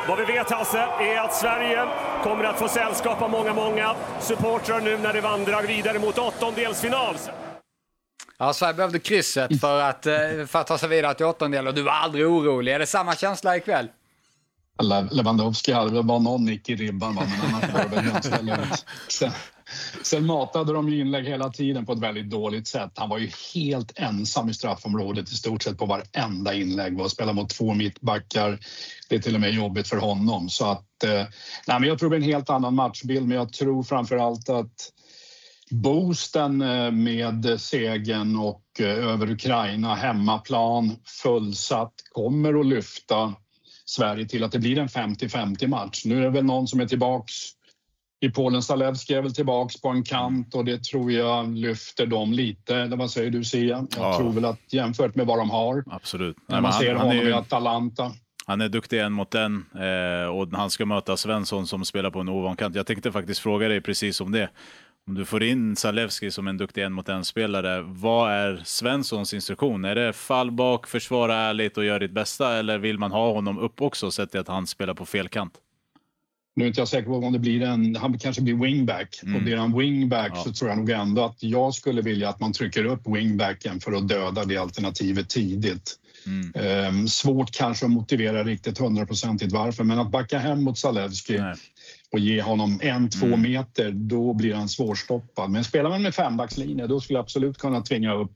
I: Vad vi vet, Hasse, är att Sverige kommer att få sällskap av många supportrar nu när det vandrar vidare mot åttondelsfinal.
A: Ja, Sverige behövde krysset för att ta sig vidare till åttondel, och du var aldrig orolig. Är det samma känsla ikväll?
F: Lewandowski hade väl bara någon nick i ribban, men annars var det väl ganska lugnt. Sen matade de ju inlägg hela tiden på ett väldigt dåligt sätt. Han var ju helt ensam i straffområdet i stort sett på varenda inlägg. Var att spela mot 2 mittbackar, det är till och med jobbigt för honom. Så att, nej, men jag tror det är en helt annan matchbild, men jag tror framförallt att boosten med segern och över Ukraina, hemmaplan, fullsatt, kommer att lyfta Sverige till att det blir en 50-50 match. Nu är det väl någon som är tillbaks i Polen. Zalewski är väl tillbaks på en kant, och det tror jag lyfter dem lite. Eller vad säger du, Sia? Jag tror väl att jämfört med vad de har.
B: Absolut.
F: När man ser honom i Atalanta.
B: Han är duktig en mot en, och han ska möta Svensson som spelar på en ovankant. Jag tänkte faktiskt fråga dig precis om det. Om du får in Zalewski som en duktig en mot en spelare, vad är Svenssons instruktion? Är det fall bak, försvara ärligt och göra ditt bästa, eller vill man ha honom upp också, sett till att han spelar på fel kant?
F: Nu är inte jag säker på om det blir han kanske blir wingback. Och blir han wingback så tror jag nog ändå att jag skulle vilja att man trycker upp wingbacken för att döda det alternativet tidigt. Svårt kanske att motivera riktigt 100% varför, men att backa hem mot Zalewski och ge honom 1-2 meter, då blir han svårstoppad. Men spelar man med 5-backslinje, då skulle jag absolut kunna tvinga upp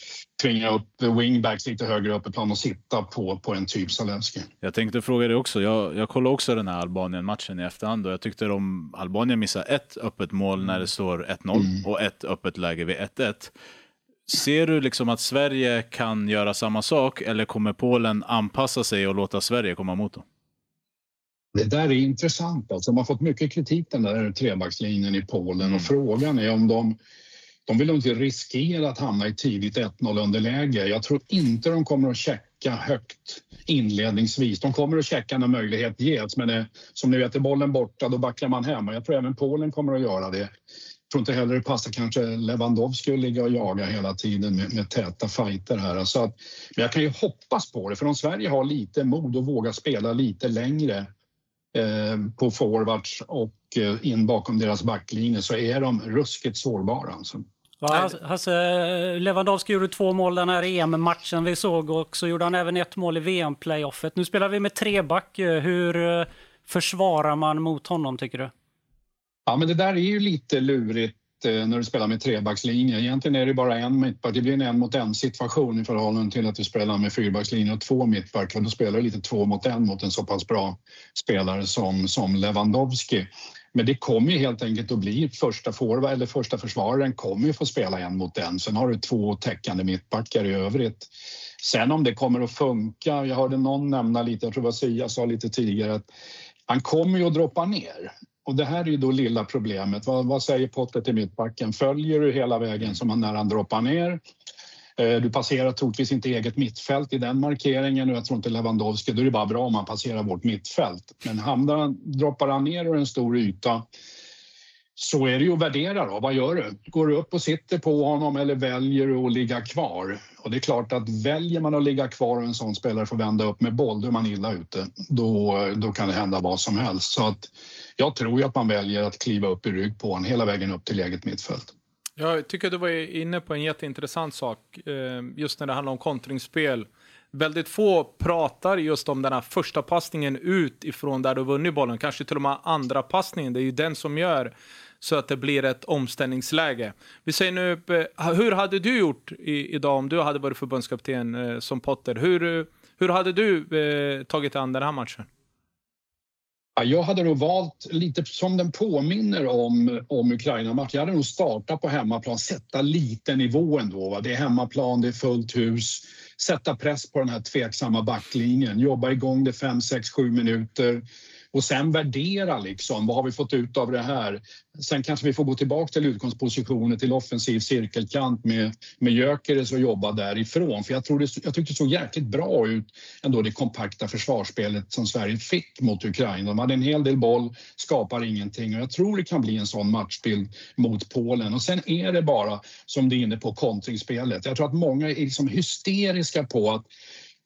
F: wingbacks lite högre upp i plan och sitta på en typ Zalewski.
B: Jag tänkte fråga dig också, jag kollade också den här Albanien-matchen i efterhand, och jag tyckte Albanien missade ett öppet mål när det står 1-0 och ett öppet läge vid 1-1. Ser du liksom att Sverige kan göra samma sak, eller kommer Polen anpassa sig och låta Sverige komma mot dem?
F: Det där är intressant. Alltså, de har fått mycket kritik, den där trebackslinjen i Polen, och frågan är om de vill inte riskera att hamna i tidigt 1-0 underläge. Jag tror inte de kommer att checka högt inledningsvis. De kommer att checka när möjlighet ges, men som ni vet, är bollen borta, då backar man hem. Och jag tror även Polen kommer att göra det. Jag tror inte heller det passar kanske Lewandowski att ligga och jaga hela tiden med täta fighter här. Så att, men jag kan ju hoppas på det, för om Sverige har lite mod och vågar spela lite längre på forwards och in bakom deras backlinje, så är de ruskigt sårbara. Alltså.
D: Ja, Hasse, Lewandowski gjorde 2 mål den här EM-matchen vi såg, och så gjorde han även 1 mål i VM-playoffet. Nu spelar vi med 3-back. Hur försvarar man mot honom, tycker du?
F: Ja, men det där är ju lite lurigt när du spelar med 3-backslinje. Egentligen är det bara en mittback. Det blir en 1-mot-1 situation i förhållande till att du spelar med 4-backslinje och 2 mittbackar. Då spelar du lite 2-mot-1 mot en så pass bra spelare som Lewandowski. Men det kommer ju helt enkelt att bli första forward, eller första försvararen kommer ju få spela 1-mot-1. Sen har du 2 täckande mittbackar i övrigt. Sen om det kommer att funka, jag hörde någon nämna lite, jag tror vad Sia sa lite tidigare, att han kommer ju att droppa ner. Och det här är ju då lilla problemet. Vad säger Potter till mittbacken? Följer du hela vägen som han när han droppar ner? Du passerar troligtvis inte eget mittfält i den markeringen, och jag tror inte Lewandowski, då är det bara bra om man passerar vårt mittfält. Men droppar han ner ur en stor yta, så är det ju att värdera då. Vad gör du? Går du upp och sitter på honom, eller väljer du att ligga kvar? Och det är klart att väljer man att ligga kvar och en sån spelare får vända upp med boll, då är man illa ute. Då kan det hända vad som helst. Så att jag tror ju att man väljer att kliva upp i rygg på honom hela vägen upp till eget mittfält.
C: Jag tycker du var inne på en jätteintressant sak just när det handlar om kontringsspel. Väldigt få pratar just om den här första passningen ut ifrån där du vunnit bollen. Kanske till och med andra passningen. Det är ju den som gör så att det blir ett omställningsläge. Vi säger nu, hur hade du gjort idag om du hade varit förbundskapten som Potter? Hur hade du tagit an den här matchen?
F: Jag hade nog valt lite som den påminner om Ukraina-match. Jag hade nog startat på hemmaplan, sätta lite nivå ändå. Va? Det är hemmaplan, det är fullt hus. Sätta press på den här tveksamma backlinjen. Jobba igång det 5, 6, 7 minuter. Och sen värdera liksom, vad har vi fått ut av det här? Sen kanske vi får gå tillbaka till utgångspositioner, till offensiv cirkelkant med Gyökeres och jobba därifrån. För jag tyckte det såg jäkligt bra ut ändå, det kompakta försvarsspelet som Sverige fick mot Ukraina. De hade en hel del boll, skapar ingenting, och jag tror det kan bli en sån matchbild mot Polen. Och sen är det bara, som det är inne på, kontringsspelet. Jag tror att många är liksom hysteriska på att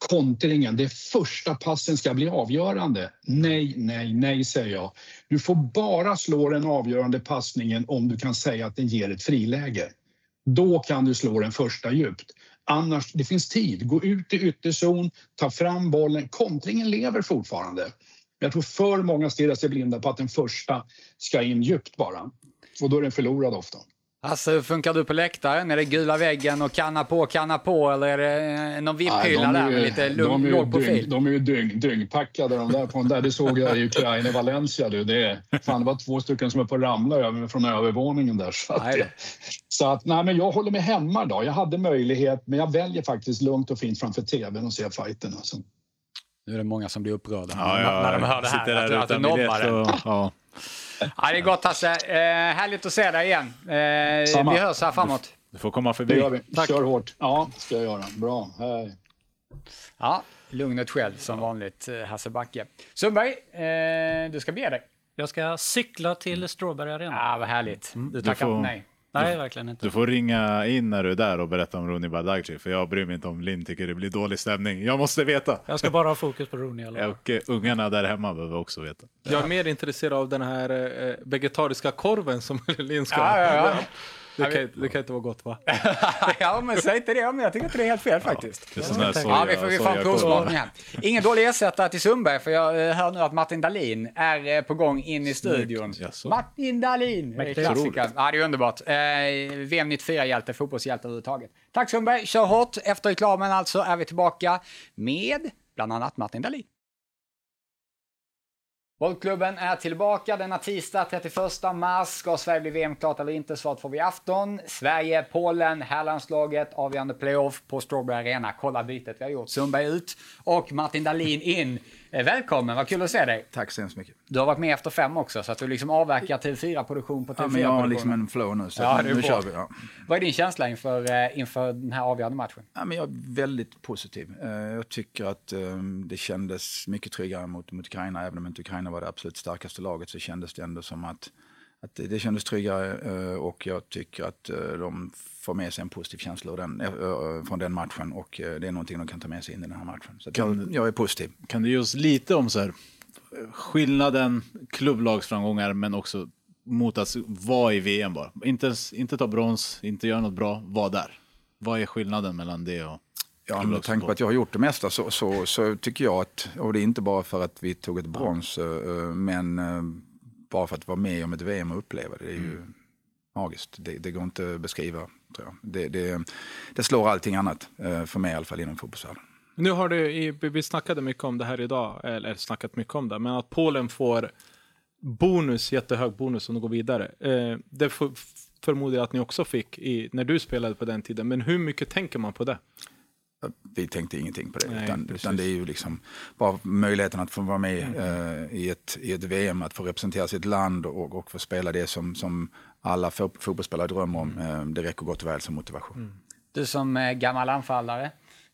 F: kontringen, det första passen ska bli avgörande. Nej, säger jag. Du får bara slå den avgörande passningen om du kan säga att den ger ett friläge. Då kan du slå den första djupt. Annars, det finns tid. Gå ut i ytterzon, ta fram bollen. Kontringen lever fortfarande. Jag tror för många stirrar sig blinda på att den första ska in djupt bara. Och då är den förlorad ofta.
A: Alltså, hur funkar du på läktaren? Är det gula väggen och kanna på eller är det någon vipphylla där med lite låg profil?
F: De är ju dyngpackade de där på den där. Det såg jag i Ukraina i Valencia. Det var 2 stycken som är på att ramla över från övervåningen där. Men jag håller mig hemma då. Jag hade möjlighet, men jag väljer faktiskt lugnt och fint framför tvn och ser fighten. Alltså.
A: Nu är det många som blir upprörda
B: när
A: de hör det här. Att du nobbar den. Ja, det är gott Hasse. Härligt att se dig igen. Vi hörs här framåt.
B: Du får komma förbi.
F: Det gör vi.
B: Tack.
F: Kör hårt. Ja, ska jag göra. Bra. Hej.
A: Ja, lugnet själv som vanligt, Hasse Backe. Sundberg, du ska be dig.
D: Jag ska cykla till Strawberry Arena.
A: Ja, vad härligt. Du tackar nej.
D: Nej, verkliligen inte.
B: Du får ringa in när du är där och berätta om Rooney Badagci, för jag bryr mig inte om Linn tycker det blir dålig stämning. Jag måste veta.
D: Jag ska bara ha fokus på Rooney.
B: Och ungarna där hemma behöver också veta.
C: Jag är mer intresserad av den här vegetariska korven som Linn ska.
A: Ja.
C: Det kan inte vara gott, va?
A: Ja, men säg inte det. Men jag tycker inte det är helt fel faktiskt.
B: Det är sån där soja,
A: vi får en provsmakning här. Ingen dålig ersättare till Sundberg, för jag hör nu att Martin Dahlin är på gång in i studion. Martin Dahlin! Klassiker. Ja, det är underbart. VM 94-hjälte, fotbollshjälte överhuvudtaget. Tack Sundberg, kör hårt. Efter reklamen alltså är vi tillbaka med bland annat Martin Dahlin. Bollklubben är tillbaka denna tisdag 31 mars. Ska Sverige bli VM-klart eller inte? Svaret får vi i afton. Sverige, Polen, herrlandslaget, avgörande playoff på Strawberry Arena. Kolla bytet vi har gjort. Sundberg ut och Martin Dahlin in. Välkommen, vad kul att se dig.
J: Tack så hemskt mycket.
A: Du har varit med efter 5 också, så att du liksom avverkar TV4-produktion på TV4-produktion.
J: Ja, men jag har liksom en flow nu, så nu kör vi. Ja.
A: Vad är din känsla inför den här avgörande matchen?
J: Ja, men jag är väldigt positiv. Jag tycker att det kändes mycket tryggare mot Ukraina. Även om inte Ukraina var det absolut starkaste laget, så kändes det ändå som att det kändes tryggare, och jag tycker att de får med sig en positiv känsla från den matchen, och det är någonting de kan ta med sig in i den här matchen. Så jag är positiv.
B: Kan du ge oss lite om så här, skillnaden, klubblagsframgångar, men också mot att vara i VM bara? Inte ta brons, inte göra något bra, var där. Vad är skillnaden mellan det och...
J: Ja, med tanke på att jag har gjort det mesta så tycker jag att, och det är inte bara för att vi tog ett brons, men bara för att vara med om ett VM och uppleva det, är ju magiskt. Det går inte att beskriva, tror jag. Det slår allting annat, för mig i alla fall, inom fotbollsvärlden.
C: Nu har vi snackade mycket om det här idag, eller snackat mycket om det, men att Polen får jättehög bonus om de går vidare. Det förmodar jag att ni också fick när du spelade på den tiden, men hur mycket tänker man på det?
J: Vi tänkte ingenting på det.
C: Nej,
J: utan det är ju liksom bara möjligheten att få vara med i ett VM, att få representera sitt land och få spela det som alla fotbollsspelare drömmer om. Det räcker gott och väl som motivation.
A: Du som gammal anfallare,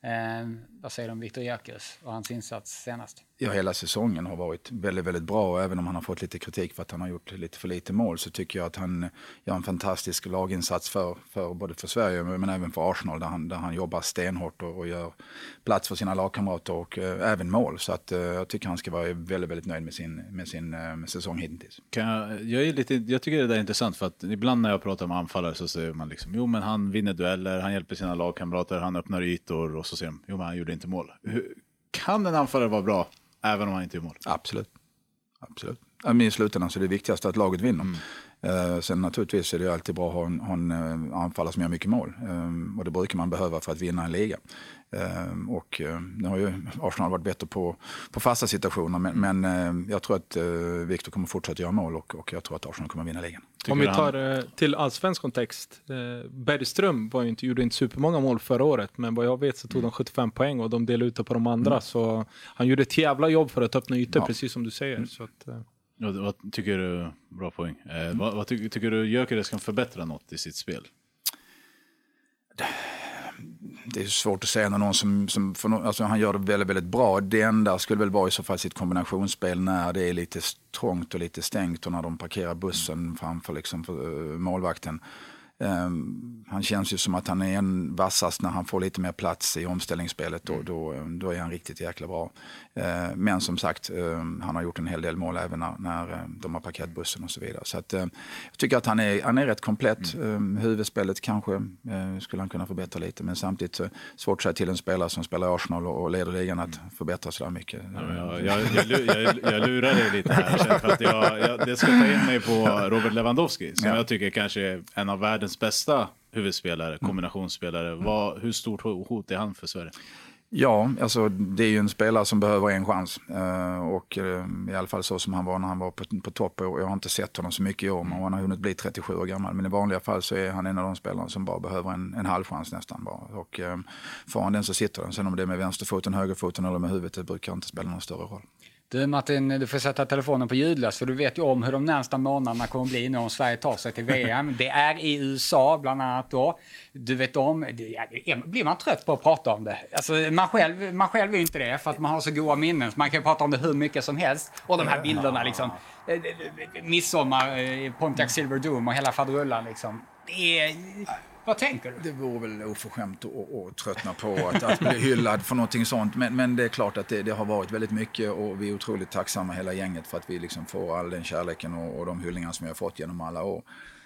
A: vad säger du om Viktor Gyökeres och hans insats senast?
J: Ja, hela säsongen har varit väldigt, väldigt bra, och även om han har fått lite kritik för att han har gjort lite för lite mål, så tycker jag att han gör en fantastisk laginsats för både för Sverige men även för Arsenal, där han jobbar stenhårt och gör plats för sina lagkamrater och även mål. Så att jag tycker han ska vara väldigt, väldigt nöjd med sin säsong hittills.
B: Jag tycker det där är intressant, för att ibland när jag pratar med anfallare så säger man liksom, jo men han vinner dueller, han hjälper sina lagkamrater, han öppnar ytor, och så säger de, jo men han gjorde inte mål. Kan en anfallare vara bra även om han inte gör mål?
J: Absolut. Men i slutändan så är det viktigaste att laget vinner. Sen naturligtvis är det alltid bra att ha en anfallare som gör mycket mål. Och det brukar man behöva för att vinna en liga. Och nu har ju Arsenal varit bättre på fasta situationer. Men jag tror att Victor kommer fortsätta göra mål, och jag tror att Arsenal kommer vinna ligan.
C: Om vi tar till allsvensk kontext. Bergström gjorde inte supermånga mål förra året, men vad jag vet så tog de 75 poäng och de delade ut det på de andra. Så han gjorde ett jävla jobb för att öppna ytor, precis som du säger. Så att,
B: vad tycker du? Bra poäng. Vad tycker du Gyökeres kan förbättra något i sitt spel?
J: Det är svårt att säga när någon alltså han gör det väldigt, väldigt bra. Det enda skulle väl vara i så fall sitt kombinationsspel när det är lite trångt och lite stängt, och när de parkerar bussen framför liksom, för målvakten. Han känns ju som att han är en vassast när han får lite mer plats i omställningsspelet. Då är han riktigt jäkla bra. Men som sagt, han har gjort en hel del mål även när de har parkerat bussen och så vidare. Så att, jag tycker att han är rätt komplett. Huvudspelet kanske skulle han kunna förbättra lite. Men samtidigt svårt att säga till en spelare som spelar i Arsenal och leder ligan att förbättra så där mycket.
B: Jag lurar dig lite här. För att det ska ta in mig på Robert Lewandowski. Som jag tycker kanske är en av världens bästa huvudspelare, kombinationsspelare. Hur stort hot är han för Sverige?
J: Ja, alltså det är ju en spelare som behöver en chans. Och i alla fall så som han var när han var på topp. Och jag har inte sett honom så mycket i år, men han har hunnit bli 37 år gammal. Men i vanliga fall så är han en av de spelarna som bara behöver en halv chans nästan bara. Och får han den så sitter den. Sen om det är med vänsterfoten, högerfoten eller med huvudet, det brukar inte spela någon större roll.
A: Du Martin, du får sätta telefonen på ljudlös för du vet ju om hur de närmsta månaderna kommer att bli nu om Sverige tar sig till VM. Det är i USA bland annat då. Du vet om, blir man trött på att prata om det? Alltså, man själv är ju inte det för att man har så goda minnen. Så man kan prata om det hur mycket som helst. Och de här bilderna liksom. Midsommar, Pontiac Silverdome och hela fadrullan liksom. Det är... Vad tänker du?
J: Det vore väl oförskämt att tröttna på att bli hyllad för någonting sånt. Men det är klart att det har varit väldigt mycket och vi är otroligt tacksamma hela gänget för att vi liksom får all den kärleken och de hyllningar som vi har fått genom alla år.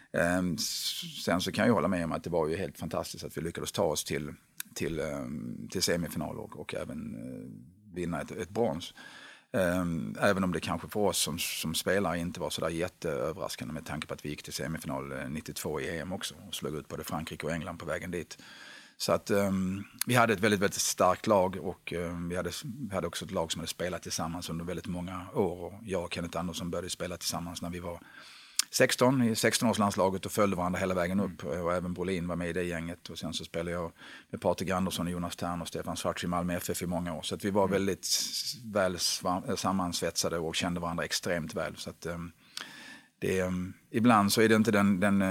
J: Sen så kan jag hålla med om att det var ju helt fantastiskt att vi lyckades ta oss till semifinal och även vinna ett brons. Även om det kanske för oss som spelare inte var så där jätteöverraskande med tanke på att vi gick till semifinal 92 i EM också och slog ut både Frankrike och England på vägen dit. Så att vi hade ett väldigt, väldigt starkt lag och vi hade också ett lag som hade spelat tillsammans under väldigt många år. Och jag och Kenneth Andersson började spela tillsammans när vi var 16 i 16-årslandslaget och följde varandra hela vägen upp. Och även Brolin var med i det gänget. Och sen så spelade jag med Patrik Andersson, Jonas Tern och Stefan Svartz i Malmö FF i många år. Så att vi var väldigt väl sammansvetsade och kände varandra extremt väl. Så att ibland så är det inte den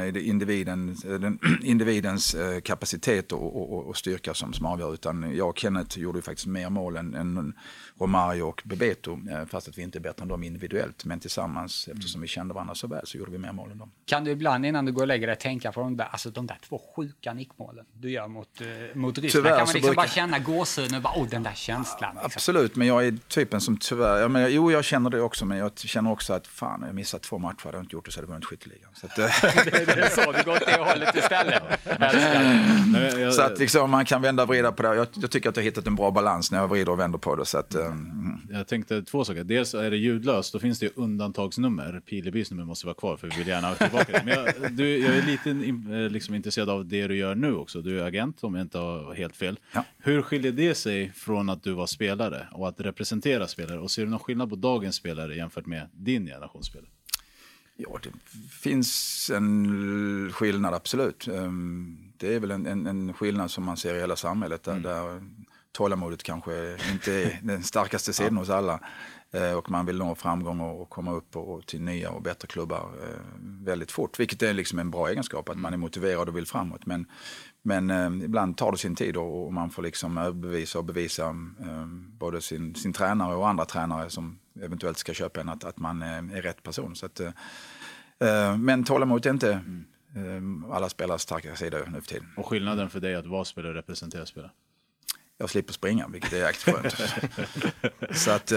J: individens kapacitet och styrka som avgör, utan jag och Kenneth gjorde ju faktiskt mer mål än Romario och Bebeto, fast att vi inte är bättre än dem individuellt, men tillsammans, eftersom vi kände varandra så väl, så gjorde vi mer mål än dem. Kan
A: du ibland innan du går och lägger dig tänka på de där 2 sjuka nickmålen du gör mot Ryssland? Kan man liksom bara känna gåshuden och bara, den där känslan? Liksom.
J: Absolut, men jag är typen som tyvärr, jag känner det också, men jag känner också att fan, jag missat 2 matcher, hade jag inte gjort det så hade det vunnit skytteligan. Så att,
A: det är så, du går åt det hållet istället.
J: Så att liksom, man kan vända och vrida på det. Jag tycker att jag har hittat en bra balans när jag vrider och vänder på det. Så att,
B: Jag tänkte 2 saker. Dels är det ljudlöst, då finns det ju undantagsnummer. Pilebys nummer måste vara kvar för vi vill gärna ha tillbaka det. Men jag är lite intresserad av det du gör nu också. Du är agent, om jag inte har helt fel. Ja. Hur skiljer det sig från att du var spelare och att representera spelare? Och ser du någon skillnad på dagens spelare jämfört med din generationsspelare?
J: Ja, det finns en skillnad, absolut. Det är väl en skillnad som man ser i hela samhället där tålamodet kanske inte är den starkaste sidan hos alla. Och man vill nå framgång och komma upp och till nya och bättre klubbar väldigt fort. Vilket är liksom en bra egenskap, att man är motiverad och vill framåt. Men ibland tar det sin tid och man får liksom bevisa både sin tränare och andra tränare som eventuellt ska köpa en att man är rätt person. Så att, men tålamod är inte alla spelares starka sidor nu för tiden.
B: Och skillnaden för dig att vara spelare och representera spelare?
J: Jag slipper springa, vilket är jäkligt skönt. Så att,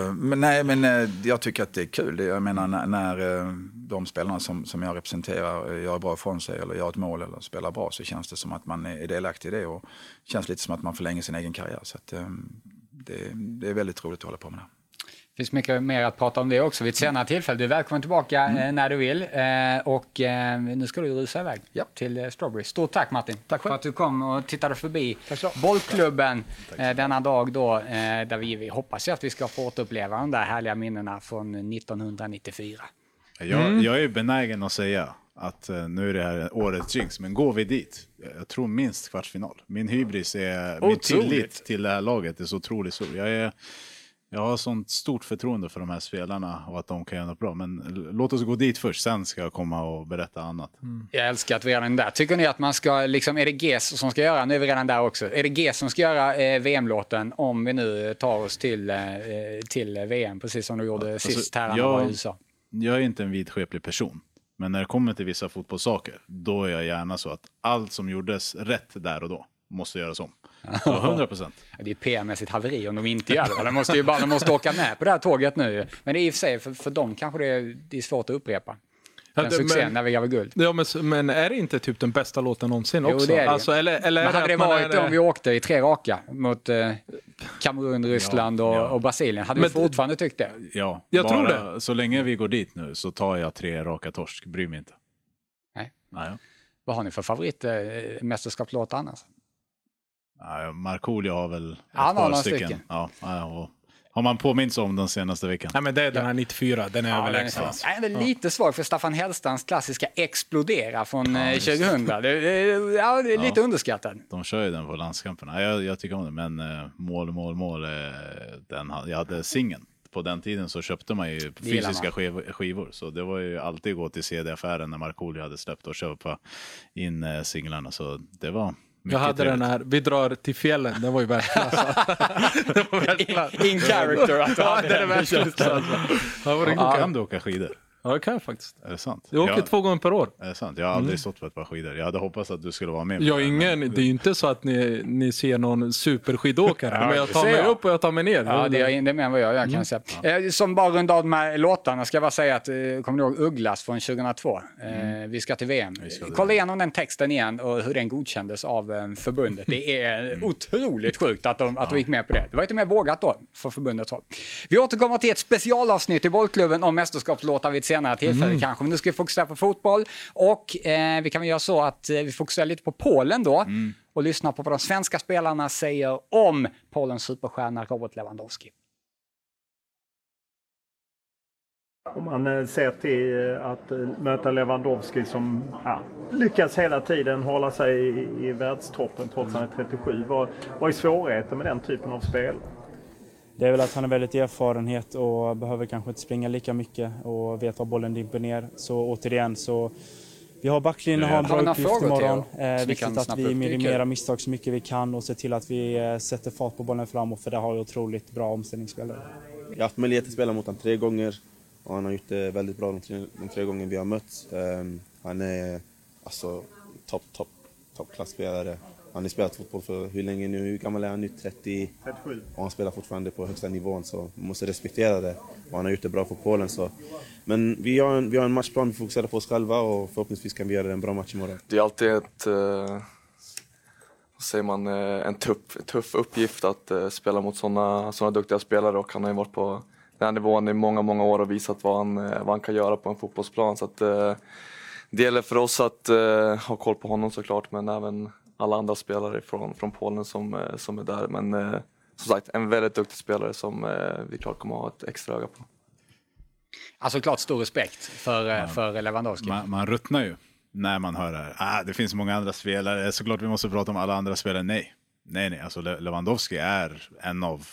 J: men jag tycker att det är kul. Jag menar när de spelarna som jag representerar gör bra från sig eller gör ett mål eller spelar bra, så känns det som att man är delaktig i det och känns lite som att man förlänger sin egen karriär. Så att, det är väldigt roligt att hålla på med det.
A: Det finns mycket mer att prata om det också vid ett senare tillfälle. Du är välkommen tillbaka när du vill. Och nu ska du rusa iväg till Strawberry. Stort tack Martin. Tack för att du kom och tittade förbi bollklubben denna dag då. Där vi hoppas att vi ska få återuppleva de där härliga minnena från 1994.
B: Jag är benägen att säga att nu är det här årets jinx, men går vi dit, jag tror minst kvartsfinal. Min hybris min tillit till det här laget är så otroligt stor. Jag har sånt stort förtroende för de här spelarna och att de kan göra något bra. Men låt oss gå dit först, sen ska jag komma och berätta annat.
A: Jag älskar att vi är redan där. Tycker ni att man ska, liksom, är det GES som ska göra, nu är vi redan där också. Är det GES som ska göra VM-låten om vi nu tar oss till VM, precis som du gjorde sist här när var i USA?
B: Jag är inte en vidskeplig person. Men när det kommer till vissa fotbollssaker, då är jag gärna så att allt som gjordes rätt där och då måste göras om. Så 100%.
A: Det är PM-mässigt haveri om de inte gör det. De måste åka med på det här tåget nu. Men det är i och för sig, för dem kanske det är svårt att upprepa. Den succén när vi gav guld.
C: Ja, men är det inte typ den bästa låten någonsin också?
A: Jo, det är det.
C: Alltså, eller
A: men hade det varit om vi åkte i 3 raka mot Kamerun, Ryssland och Brasilien, hade vi fortfarande tyckt det?
B: Ja,
C: jag tror det.
B: Så länge vi går dit nu så tar jag 3 raka torsk. Bryr mig inte.
A: Nej.
B: Ja.
A: Vad har ni för favoritmästerskapslåt annars?
B: Markoolio har väl ett
A: par
B: stycken. Ja, har man påminns om den senaste veckan?
C: Nej, men det är den här 94, den är överlägsen.
A: Det är lite svag för Staffan Hellstrands klassiska Explodera från 2000. Det är lite underskattad.
B: De kör ju den på landskamperna. Jag tycker om det, men mål. Jag hade singeln. På den tiden så köpte man ju fysiska skivor. Så det var ju alltid gå till CD-affären när Markoolio hade släppt och köpa in singlarna. Så det var...
C: Jag hade trevligt. Den här, vi drar till fjällen, det var ju världsklass.
A: In character att
C: ja, det är världsklass.
B: Kan du åka skidor?
C: Ja, det kan jag faktiskt.
B: Är det sant?
C: Jag åker 2 gånger per år.
B: Är det sant? Jag har aldrig stått på ett par skidor. Jag hade hoppats att du skulle vara med.
C: Det är ju inte så att ni ser någon superskidåkare. Men jag tar mig upp och jag tar mig ner.
A: Ja, det är mer än vad jag kan säga. Som bara runda av med låtarna ska jag bara säga att, kommer ni ihåg Ugglas från 2002? Vi ska till VM. Kolla igenom den texten igen och hur den godkändes av förbundet. Det är otroligt sjukt att de gick med på det. Det var inte mer vågat då för förbundet. Vi återkommer till ett specialavsnitt i Bollklubben om mästerskapslåtar vid senare tillfälle kanske. Men nu ska vi fokusera på fotboll och vi kan väl göra så att vi fokuserar lite på Polen då och lyssna på vad de svenska spelarna säger om Polens superstjärna Robert Lewandowski.
K: Om man ser till att möta Lewandowski som lyckas hela tiden hålla sig i världstoppen trots att han är 37. Vad är svårigheten med den typen av spel?
L: Det är väl att han är väldigt erfarenhet och behöver kanske inte springa lika mycket och vet var bollen dimper ner. Så återigen så vi har backlinjen och har en bra uppgift imorgon. Viktigt att vi minimerar misstag så mycket vi kan och se till att vi sätter fart på bollen framåt för det har vi otroligt bra omställningsspelare.
M: Jag har haft möjlighet att spela mot honom 3 gånger och han har gjort det väldigt bra de 3 gånger vi har mötts. Han är alltså toppklassspelare. Han har spelat fotboll för hur länge nu? Hur gammal är han nu? 37. Och han spelar fortfarande på högsta nivån så man måste respektera det. Och han har gjort det bra för Polen så. Men vi har en matchplan, vi fokuserar på oss själva och förhoppningsvis kan vi göra en bra match imorgon.
N: Det är alltid en tuff uppgift att spela mot såna duktiga spelare och han har ju varit på den här nivån i många år och visat vad han kan göra på en fotbollsplan så att det gäller för oss att ha koll på honom såklart men även alla andra spelare från Polen som är där. Men som sagt, en väldigt duktig spelare som vi klart kommer att ha ett extra öga på.
A: Alltså klart stor respekt för Lewandowski.
B: Man ruttnar ju när man hör det här. Det finns många andra spelare. Såklart vi måste prata om alla andra spelare. Nej. Alltså Lewandowski är en av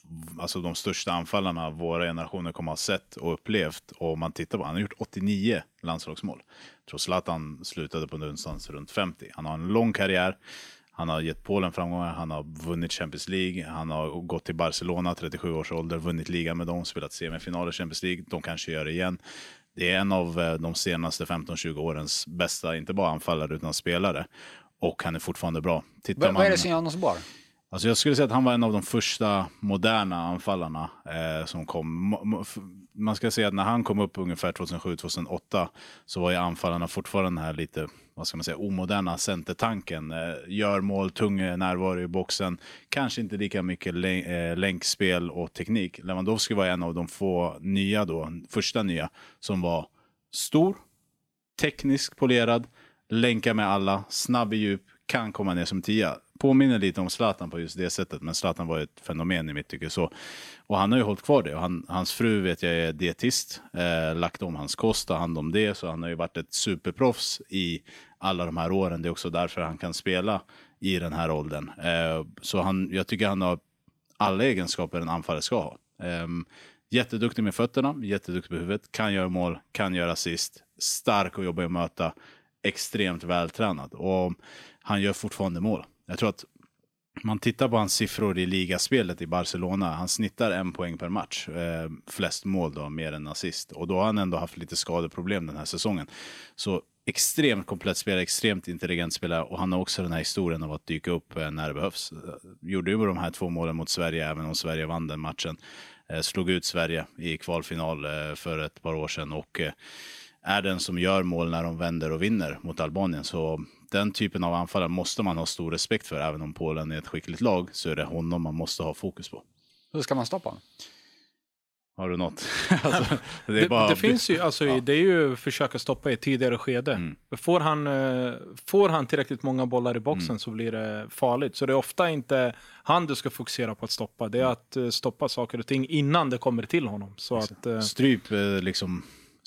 B: de största anfallarna våra generationer kommer att ha sett och upplevt. Och man tittar på, han har gjort 89 landslagsmål. Jag tror Zlatan slutade på någonstans runt 50. Han har en lång karriär. Han har gett Polen framgångar. Han har vunnit Champions League. Han har gått till Barcelona, 37 års ålder. Vunnit ligan med dem. Spelat semifinaler Champions League. De kanske gör det igen. Det är en av de senaste 15-20 årens bästa, inte bara anfallare utan spelare. Och han är fortfarande bra.
A: Vad är det som gör honom så bra?
B: Alltså jag skulle säga att han var en av de första moderna anfallarna som kom. Man ska säga att när han kom upp ungefär 2007-2008 så var ju anfallarna fortfarande den här lite, vad ska man säga, omoderna centertanken. Gör mål, tung närvaro i boxen. Kanske inte lika mycket länkspel och teknik. Lewandowski var en av de få nya då, första nya, som var stor, tekniskt polerad, länkar med alla, snabb i djup, kan komma ner som 10. Påminner lite om Zlatan på just det sättet, men Zlatan var ett fenomen i mitt tycke så. Och han har ju hållit kvar det. Och hans fru vet jag är dietist, lagt om hans kost och hand om det, så han har ju varit ett superproffs i alla de här åren. Det är också därför han kan spela i den här åldern. Så jag tycker han har alla egenskaper en anfallare ska ha. Jätteduktig med fötterna, jätteduktig på huvudet, kan göra mål, kan göra assist, stark och jobba i att möta, extremt vältränad och han gör fortfarande mål. Jag tror att man tittar på hans siffror i ligaspelet i Barcelona. Han snittar 1 poäng per match. Flest mål då, mer än assist. Och då har han ändå haft lite skadeproblem den här säsongen. Så extremt komplett spelare, extremt intelligent spelare. Och han har också den här historien av att dyka upp när det behövs. Gjorde ju de här 2 målen mot Sverige, även om Sverige vann den matchen. Slog ut Sverige i kvalfinal för ett par år sedan. Och är den som gör mål när de vänder och vinner mot Albanien. Så den typen av anfallare måste man ha stor respekt för. Även om Polen är ett skickligt lag så är det honom man måste ha fokus på.
A: Hur ska man stoppa honom?
B: Har du något?
C: Alltså, det finns ju, alltså, det är ju försöka stoppa i ett tidigare skede. Får han tillräckligt många bollar i boxen så blir det farligt. Så det är ofta inte han du ska fokusera på att stoppa. Det är att stoppa saker och ting innan det kommer till honom. Så att,
B: stryp liksom...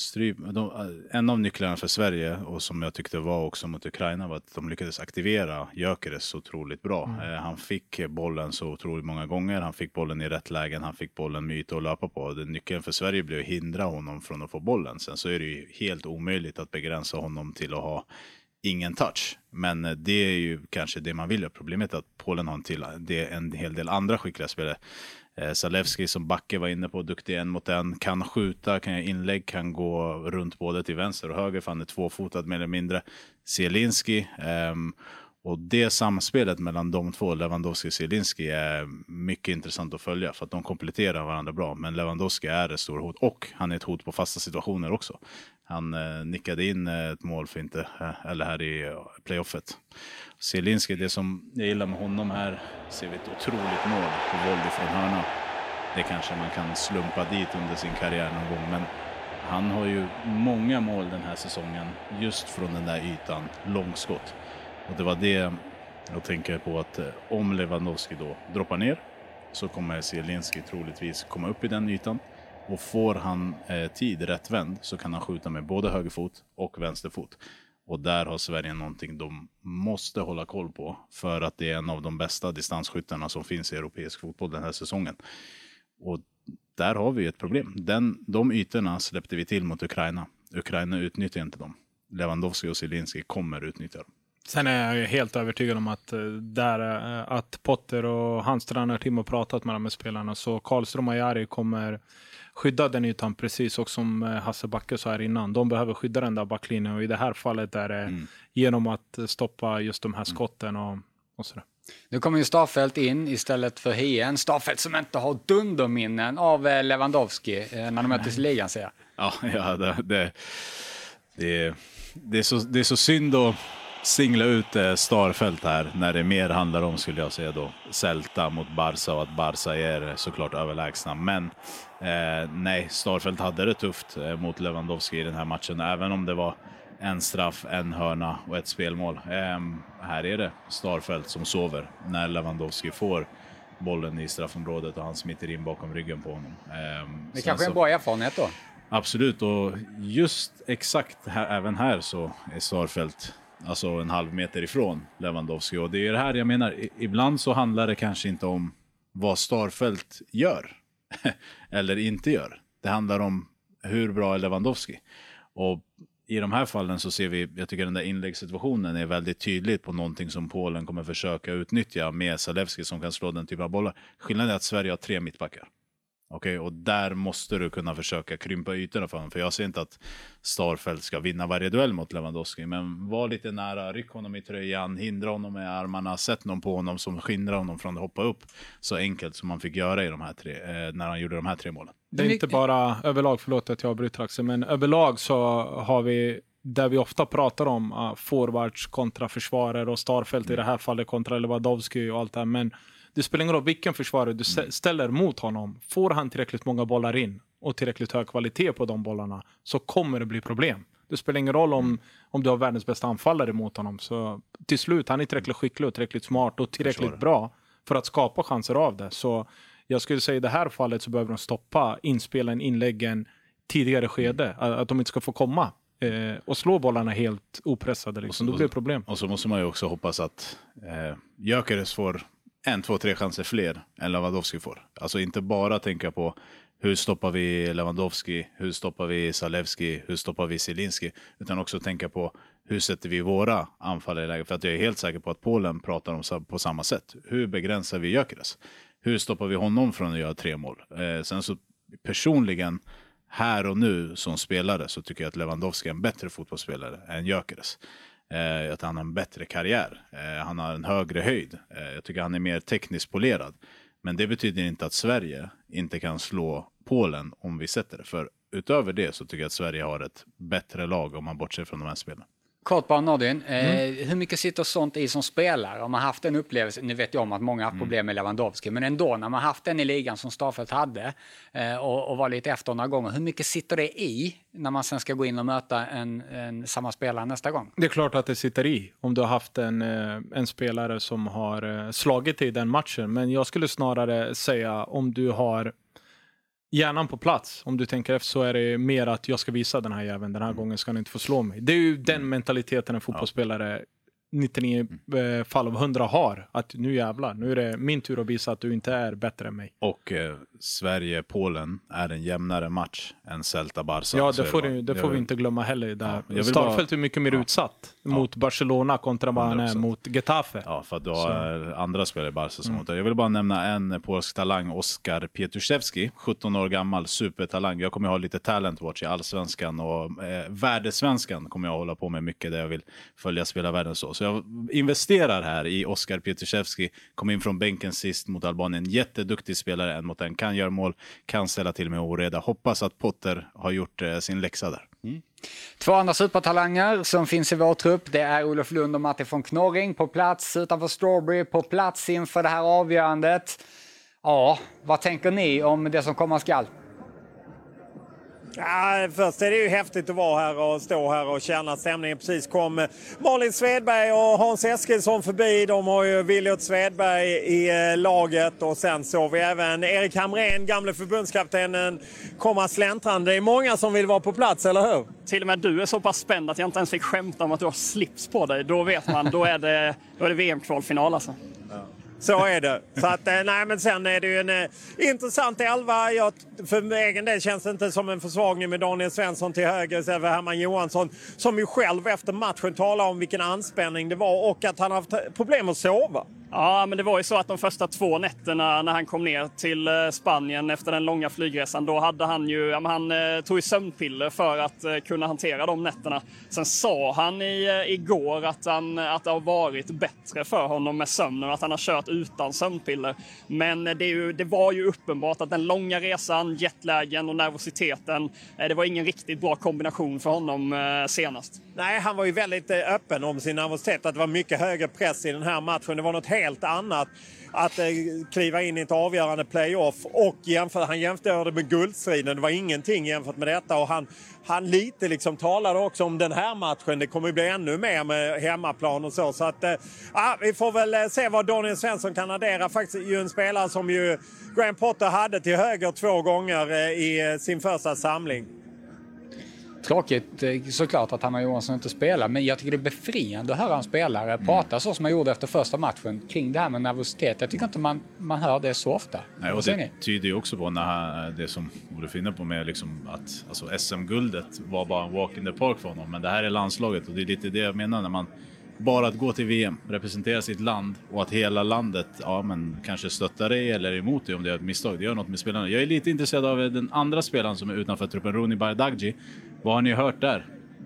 B: En av nycklarna för Sverige, och som jag tyckte var också mot Ukraina, var att de lyckades aktivera Gyökeres så otroligt bra. Han fick bollen så otroligt många gånger, han fick bollen i rätt lägen, han fick bollen med yta att löpa på. Nyckeln för Sverige blev att hindra honom från att få bollen. Sen så är det ju helt omöjligt att begränsa honom till att ha ingen touch. Men det är ju kanske det man vill. Problemet är att Polen har en hel del andra skickliga spelare. Zalewski som Backe var inne på, duktig en mot en, kan skjuta, kan göra inlägg, kan gå runt både till vänster och höger, för han är tvåfotad mer eller mindre. Zielinski, och det samspelet mellan de två, Lewandowski och Zielinski, är mycket intressant att följa för att de kompletterar varandra bra. Men Lewandowski är ett stort hot, och han är ett hot på fasta situationer också. Han nickade in ett mål för inte, eller här i playoffet. Zielinski, det som jag gillar med honom här, ser vi ett otroligt mål på våld ifrån hörna. Det kanske man kan slumpa dit under sin karriär någon gång, men han har ju många mål den här säsongen just från den där ytan, långskott. Och det var det jag tänker på, att om Lewandowski då droppar ner så kommer Zielinski troligtvis komma upp i den ytan. Och får han tid rättvänd så kan han skjuta med både högerfot och vänsterfot. Och där har Sverige någonting de måste hålla koll på, för att det är en av de bästa distansskyttarna som finns i europeisk fotboll den här säsongen. Och där har vi ett problem. De ytorna släppte vi till mot Ukraina. Ukraina utnyttjar inte dem. Lewandowski och Zielinski kommer utnyttja dem.
C: Sen är jag helt övertygad om att Potter och hans tränarteam har pratat med de här spelarna, så Karlström och Jari kommer skydda den ytan, precis och som Hasse Backe sa här innan. De behöver skydda den där backlinjen, och i det här fallet är det genom att stoppa just de här skotten och sådär.
A: Nu kommer ju Starfelt in istället för Hien. Starfelt som inte har dunderminnen av Lewandowski när de möttes i ligan, säger jag.
B: Ja, det är så synd att singla ut Starfelt här när det mer handlar om, skulle jag säga då, Celta mot Barca, och att Barca är såklart överlägsna. Men nej, Starfelt hade det tufft mot Lewandowski i den här matchen, även om det var en straff, en hörna och ett spelmål. Här är det Starfelt som sover när Lewandowski får bollen i straffområdet och han smiter in bakom ryggen på honom.
A: Det kanske är en bra erfarenhet då.
B: Absolut, och just exakt även här så är Starfelt alltså en halv meter ifrån Lewandowski, och det är det här jag menar. Ibland så handlar det kanske inte om vad Starfelt gör eller inte gör. Det handlar om hur bra är Lewandowski. Och i de här fallen så ser vi, jag tycker den där inläggssituationen är väldigt tydligt på någonting som Polen kommer försöka utnyttja med Zalewski som kan slå den typen av bollar. Skillnaden är att Sverige har 3 mittbackar. Okej, och där måste du kunna försöka krympa ytorna för honom. För jag ser inte att Starfelt ska vinna varje duell mot Lewandowski. Men var lite nära, ryck honom i tröjan, hindra honom med armarna, sätt någon på honom som skindrar honom från att hoppa upp. Så enkelt som man fick göra i de här 3, när han gjorde de här 3 målen.
C: Det är inte bara överlag, förlåt att jag bryter Axel, men överlag så har vi, där vi ofta pratar om forwards kontra försvarare och Starfelt i det här fallet kontra Lewandowski och allt det här, men det spelar ingen roll vilken försvarare du ställer mot honom. Får han tillräckligt många bollar in och tillräckligt hög kvalitet på de bollarna, så kommer det bli problem. Det spelar ingen roll om du har världens bästa anfallare mot honom. Så till slut, han är tillräckligt skicklig och tillräckligt smart och tillräckligt bra för att skapa chanser av det. Så jag skulle säga i det här fallet så behöver de stoppa inläggen tidigare skede. Att de inte ska få komma och slå bollarna helt opressade. Liksom. Då blir det problem.
B: Och så måste man ju också hoppas att Gyökeres får 1, 2, 3 chanser fler än Lewandowski får. Alltså inte bara tänka på hur stoppar vi Lewandowski, hur stoppar vi Zalewski, hur stoppar vi Zielinski, utan också tänka på hur sätter vi våra anfall i läge. För att jag är helt säker på att Polen pratar om på samma sätt. Hur begränsar vi Gyökeres? Hur stoppar vi honom från att göra 3 mål? Sen så personligen, här och nu som spelare, så tycker jag att Lewandowski är en bättre fotbollsspelare än Gyökeres. Att han har en bättre karriär. Han har en högre höjd. Jag tycker han är mer tekniskt polerad. Men det betyder inte att Sverige inte kan slå Polen om vi sätter det. För utöver det så tycker jag att Sverige har ett bättre lag om man bortser från de här spelarna.
A: Kort bara Nordin, hur mycket sitter sånt i som spelare? Om man haft en upplevelse, nu vet jag om att många har haft problem med Lewandowski, men ändå när man haft den i ligan som Starfelt hade och var lite efter några gånger, hur mycket sitter det i när man sen ska gå in och möta en samma spelare nästa gång?
C: Det är klart att det sitter i om du har haft en spelare som har slagit i den matchen, men jag skulle snarare säga om du har hjärnan på plats. Om du tänker efter så är det mer att jag ska visa den här jäveln. Den här gången ska han inte få slå mig. Det är ju den mentaliteten en fotbollsspelare 99 fall av 100 har. Att nu jävlar, nu är det min tur att visa att du inte är bättre än mig.
B: Och Sverige-Polen är en jämnare match än Celta-Barca.
C: Ja, det får vi inte glömma heller. Där. Starfelt är mycket mer utsatt mot Barcelona kontra vad han är mot Getafe.
B: Ja, för att då är andra spelare i Barca som mot. Jag vill bara nämna en polsk talang, Oskar Pietuszewski, 17 år gammal, supertalang. Jag kommer ha lite talent watch i Allsvenskan och Värdesvenskan kommer jag hålla på med mycket där jag vill följa spelarvärlden så jag investerar här i Oskar Pietuszewski. Kom in från bänken sist mot Albanien. Jätteduktig spelare, en mot en. Kan göra mål, kan ställa till med oreda. Hoppas att Potter har gjort sin läxa där.
A: 2 andra supertalanger som finns i vår trupp. Det är Olof Lund och Matti von Knorring på plats utanför Strawberry. På plats inför det här avgörandet. Ja, vad tänker ni om det som komma skall?
K: Ja, först är det ju häftigt att vara här och stå här och känna stämningen. Precis kom Malin Svedberg och Hans Eskilsson förbi. De har ju Williot Svedberg i laget och sen så vi även Erik Hamrén, gamle förbundskaptenen, komma släntrande. Det är många som vill vara på plats, eller hur?
O: Till och med du är så pass spänd att jag inte ens fick skämta om att du har slips på dig. Då vet man, då är det VM-kvalfinal alltså.
K: Ja. Så är det. Så att, nej, men sen är det ju en intressant elva. För egen del känns det inte som en försvagning med Daniel Svensson till höger istället för Herman Johansson, som ju själv efter matchen talar om vilken anspänning det var och att han har haft problem att sova.
O: Ja, men det var ju så att de första 2 nätterna när han kom ner till Spanien efter den långa flygresan, då hade han ju, han tog ju sömnpiller för att kunna hantera de nätterna. Sen sa han igår att det har varit bättre för honom med sömnen, att han har kört utan sömnpiller. Men det var ju uppenbart att den långa resan, jetlagen och nervositeten, det var ingen riktigt bra kombination för honom senast.
K: Nej, han var ju väldigt öppen om sin nervositet, att det var mycket högre press i den här matchen. Det var något helt annat att kliva in i ett avgörande playoff och han jämförde med guldstriden. Det var ingenting jämfört med detta och han lite liksom talade också om den här matchen. Det kommer bli ännu mer med hemmaplan och så. Så att vi får väl se vad Daniel Svensson kan addera. Faktiskt ju en spelare som ju Graham Potter hade till höger 2 gånger i sin första samling.
A: Tråkigt såklart att Herman Johansson inte spelar, men jag tycker det är befriande att höra en spelare prata så som man gjorde efter första matchen kring det här med nervositet. Jag tycker inte man hör det så ofta.
B: Nej, och det tyder ju också på när det som borde finna på med liksom att alltså SM-guldet var bara en walk in the park för honom, men det här är landslaget och det är lite det jag menar när man bara att gå till VM, representera sitt land och att hela landet kanske stöttar dig eller emot dig om det är ett misstag. Det gör något med spelarna. Jag är lite intresserad av den andra spelaren som är utanför truppen, Rooney Bardghji. Vad har ni hört där?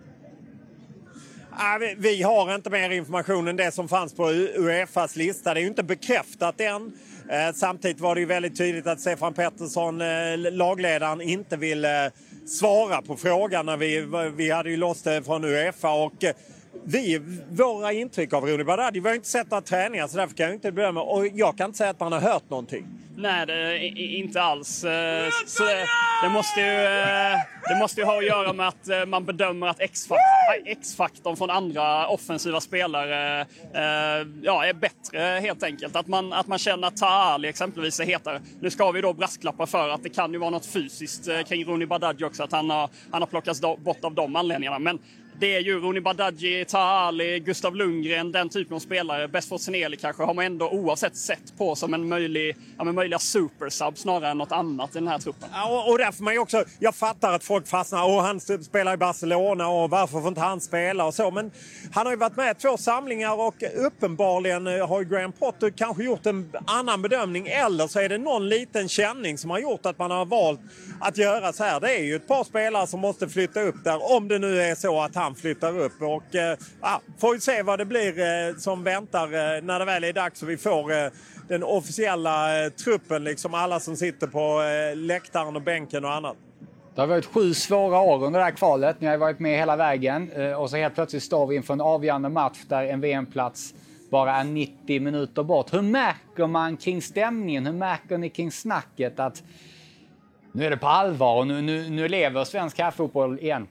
K: Vi har inte mer information än det som fanns på UEFAs lista. Det är ju inte bekräftat än. Samtidigt var det ju väldigt tydligt att Stefan Pettersson, lagledaren, inte ville svara på frågan när vi hade ju låst det från UEFA och våra intryck av Rooney Bardghji, vi har inte sett några träningar så därför kan jag inte bedöma och jag kan inte säga att man har hört någonting.
O: Nej, inte alls. Så det måste ju ha att göra med att man bedömer att X-faktorn från andra offensiva spelare är bättre helt enkelt. Att man känner att Tahali exempelvis är hetare. Nu ska vi då brasklappa för att det kan ju vara något fysiskt kring Rooney Bardghji också, att han har plockats bort av de anledningarna. Men det är ju Rooney Badaji, Taha Ali, Gustav Lundgren, den typen av spelare. Best for Seneli kanske har man ändå oavsett sett på som en möjliga supersub snarare än något annat i den här truppen.
K: Ja, och därför man ju också, jag fattar att folk fastnar, och han spelar i Barcelona och varför får inte han spela och så, men han har ju varit med i 2 samlingar och uppenbarligen har ju Graham Potter kanske gjort en annan bedömning, eller så är det någon liten känning som har gjort att man har valt att göra så här. Det är ju ett par spelare som måste flytta upp där, om det nu är så att han flyttar upp, och får ju se vad det blir som väntar när det väl är dags och vi får den officiella truppen, liksom alla som sitter på läktaren och bänken och annat.
A: Det har varit 7 svåra år under det här kvalet. Ni har varit med hela vägen och så helt plötsligt står vi inför en avgörande match där en VM-plats bara är 90 minuter bort. Hur märker man kring stämningen? Hur märker ni kring snacket att nu är det på allvar och nu lever svensk herrfotboll igen?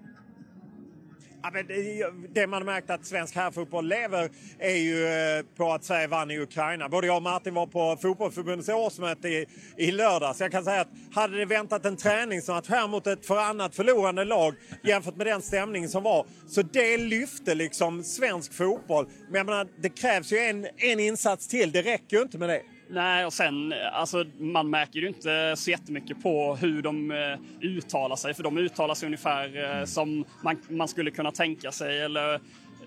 K: Ja, men det man har märkt att svensk herrfotboll lever är ju på att Sverige vann i Ukraina. Både jag och Martin var på fotbollsförbundets årsmöte i lördags. Jag kan säga att hade det väntat en träningsmatch här mot ett annat förlorande lag jämfört med den stämningen som var, så det lyfte liksom svensk fotboll. Men jag menar, det krävs ju en insats till. Det räcker ju inte med det.
O: Nej, och sen, alltså, man märker ju inte så jättemycket på hur de uttalar sig. För de uttalar sig ungefär som man skulle kunna tänka sig. Eller,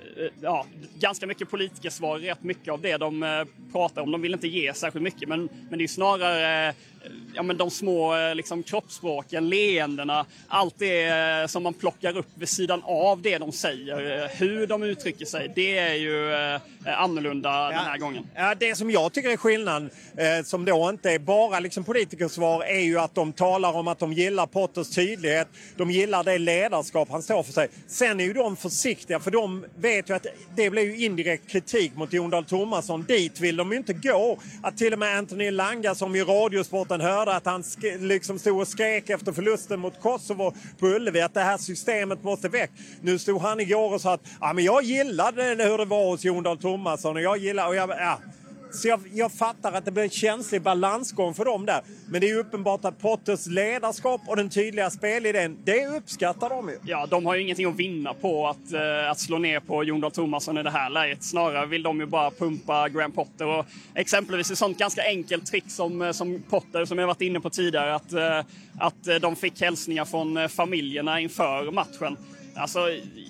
O: ganska mycket politikersvar, rätt mycket av det de pratar om. De vill inte ge särskilt mycket, men det är snarare de små liksom, kroppsspråken, leendena, allt det som man plockar upp vid sidan av det de säger, hur de uttrycker sig, det är ju annorlunda den här gången.
K: Ja, det som jag tycker är skillnaden, som då inte är bara liksom politikersvar, är ju att de talar om att de gillar Potters tydlighet, de gillar det ledarskap han står för sig. Sen är ju de försiktiga, för de vet ju att det blir ju indirekt kritik mot Jon Dahl Tomasson. Dit vill de ju inte gå. Att till och med Anthony Langa, som i Radiosporten hörde att han liksom stod och skrek efter förlusten mot Kosovo på Ullevi, att det här systemet måste väck. Nu stod han igår och sa att men jag gillade hur det var hos Jon Dahl Tomasson, och så jag fattar att det blir en känslig balansgång för dem där. Men det är ju uppenbart att Potters ledarskap och den tydliga spelidén, det uppskattar de ju.
O: Ja, de har ju ingenting att vinna på att slå ner på Jon Dahl Tomasson i det här läget. Snarare vill de ju bara pumpa Graham Potter. Och exempelvis ett sånt ganska enkelt trick som Potter, som jag varit inne på tidigare, att de fick hälsningar från familjerna inför matchen. Alltså,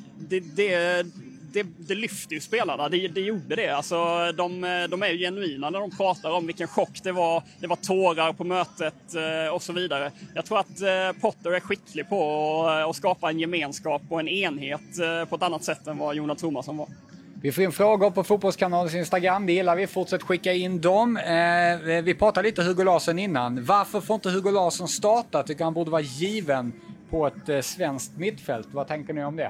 O: det lyfter ju spelarna, det gjorde det. Alltså, de är ju genuina när de pratar om vilken chock det var. Det var tårar på mötet och så vidare. Jag tror att Potter är skicklig på att skapa en gemenskap och en enhet på ett annat sätt än vad Jonas Thomasson var.
A: Vi får in frågor på Fotbollskanalens Instagram, det gillar vi. Fortsätt skicka in dem. Vi pratade lite Hugo Larsson innan. Varför får inte Hugo Larsson starta? Tycker han borde vara given på ett svenskt mittfält. Vad tänker ni om det?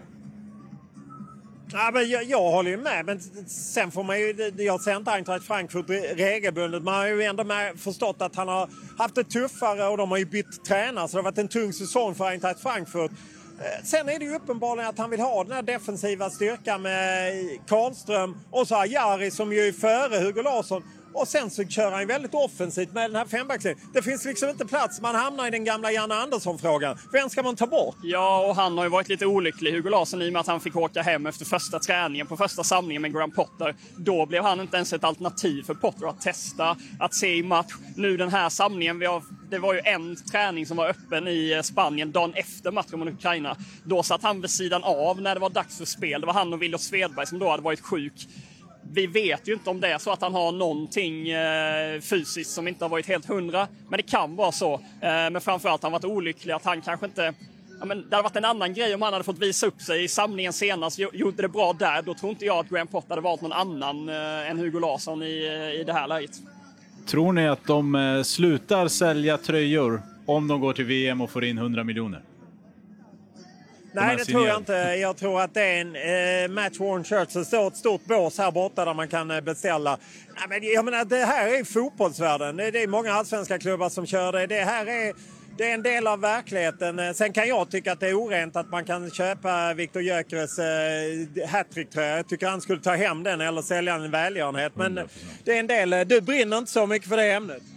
K: Ja, men jag håller ju med, men sen får man ju, jag ser inte Eintracht Frankfurt regelbundet, man har ju ändå förstått att han har haft det tuffare och de har ju bytt tränare, så det har varit en tung säsong för Eintracht Frankfurt. Sen är det ju uppenbarligen att han vill ha den här defensiva styrkan med Karlström och så Ajari som ju är före Hugo Larsson. Och sen så kör han väldigt offensivt med den här fembackslinjen. Det finns liksom inte plats. Man hamnar i den gamla Janne Andersson-frågan. Vem ska man ta bort?
O: Ja, och han har ju varit lite olycklig, Hugo Larsson, i och med att han fick åka hem efter första träningen på första samlingen med Graham Potter. Då blev han inte ens ett alternativ för Potter att testa, att se i match. Nu den här samlingen, det var ju en träning som var öppen i Spanien dagen efter matchen mot Ukraina. Då satt han vid sidan av när det var dags för spel. Det var han och Willof Svedberg som då hade varit sjuk. Vi vet ju inte om det är så att han har någonting fysiskt som inte har varit helt 100. Men det kan vara så. Men framförallt har han varit olycklig att han kanske inte... Ja, men det hade varit en annan grej om han hade fått visa upp sig i samlingen senast. Gjorde det bra där. Då tror inte jag att Graham Potter hade valt någon annan än Hugo Larsson i det här läget.
B: Tror ni att de slutar sälja tröjor om de går till VM och får in 100 miljoner?
K: Nej, det tror jag inte. Jag tror att det är en match-worn shirt. Så står ett stort bås här borta där man kan beställa. Nej, men jag menar, det här är fotbollsvärlden. Det är många allsvenska klubbar som kör det. Det är en del av verkligheten. Sen kan jag tycka att det är orent att man kan köpa Viktor Gyökeres hattrick-tröja. Jag tycker han skulle ta hem den eller sälja en välgörenhet. Men det är en del. Du brinner inte så mycket för det ämnet.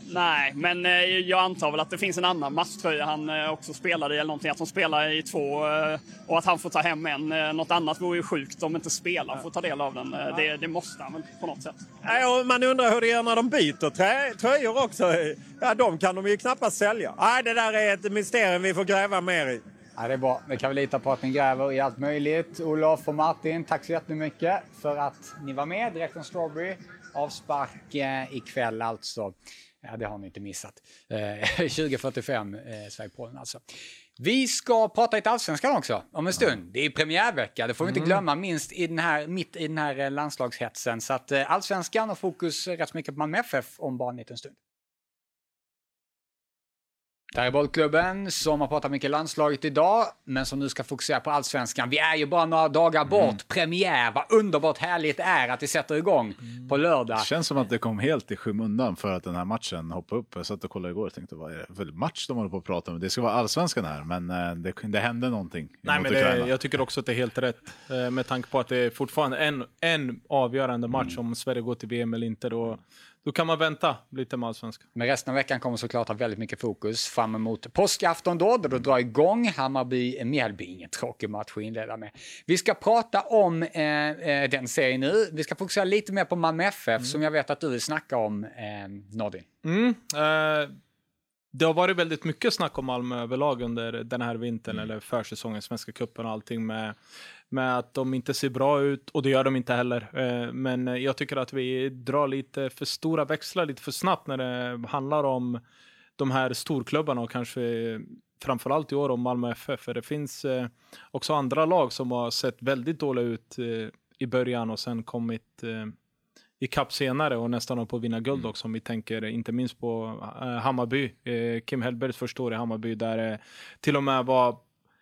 O: Nej, men jag antar väl att det finns en annan matchtröja han också spelade i eller någonting. Att de spelar i 2 och att han får ta hem en. Något annat vore ju sjukt om inte spelaren får ta del av den. Det måste han väl på något sätt.
P: Ja, man undrar hur det är när de byter tröjor också. Ja, de kan de ju knappast sälja. Nej, det där är ett mysterium vi får gräva mer i.
A: Ja, det är bra. Vi kan väl lita på att ni gräver i allt möjligt. Olof och Martin, tack så jättemycket för att ni var med direkt från Strawberry. Avspark ikväll alltså. Ja, det har ni inte missat. 20:45 Sverige-Polen alltså. Vi ska prata lite allsvenskan också om en stund. Det är premiärvecka, det får vi inte glömma mitt i den här landslagshetsen. Så att allsvenskan och fokus rätt mycket på Malmö FF om bara en liten stund. Där är bollklubben som har pratat mycket landslaget idag, men som nu ska fokusera på allsvenskan. Vi är ju bara några dagar bort. Premiär, vad underbart härligt det är att det sätter igång på lördag.
B: Det känns som att det kom helt i skymundan för att den här matchen hoppade upp. Jag satt och kollade igår och tänkte, vad är det för match de håller på att prata om? Det ska vara allsvenskan här, men det hände någonting.
C: Nej, men jag tycker också att det är helt rätt. Med tanke på att det är fortfarande en avgörande match om Sverige går till VM eller inte. Då kan man vänta lite med allsvenskan.
A: Men resten av veckan kommer såklart ha väldigt mycket fokus fram emot påskafton då drar igång Hammarby-Mjällby. Ingen tråkig match att inleda med. Vi ska prata om den serien nu. Vi ska fokusera lite mer på Malmö FF som jag vet att du vill snacka om, Nordin.
C: Det har varit väldigt mycket snack om Malmö överlag under den här vintern eller försäsongen, Svenska cupen och allting med att de inte ser bra ut, och det gör de inte heller. Men jag tycker att vi drar lite för stora växlar lite för snabbt när det handlar om de här storklubbarna och kanske framförallt i år om Malmö FF. För det finns också andra lag som har sett väldigt dåliga ut i början och sen kommit i kapp senare och nästan har på att vinna guld också. Om vi tänker inte minst på Hammarby. Kim Hellbergs första år i Hammarby där till och med var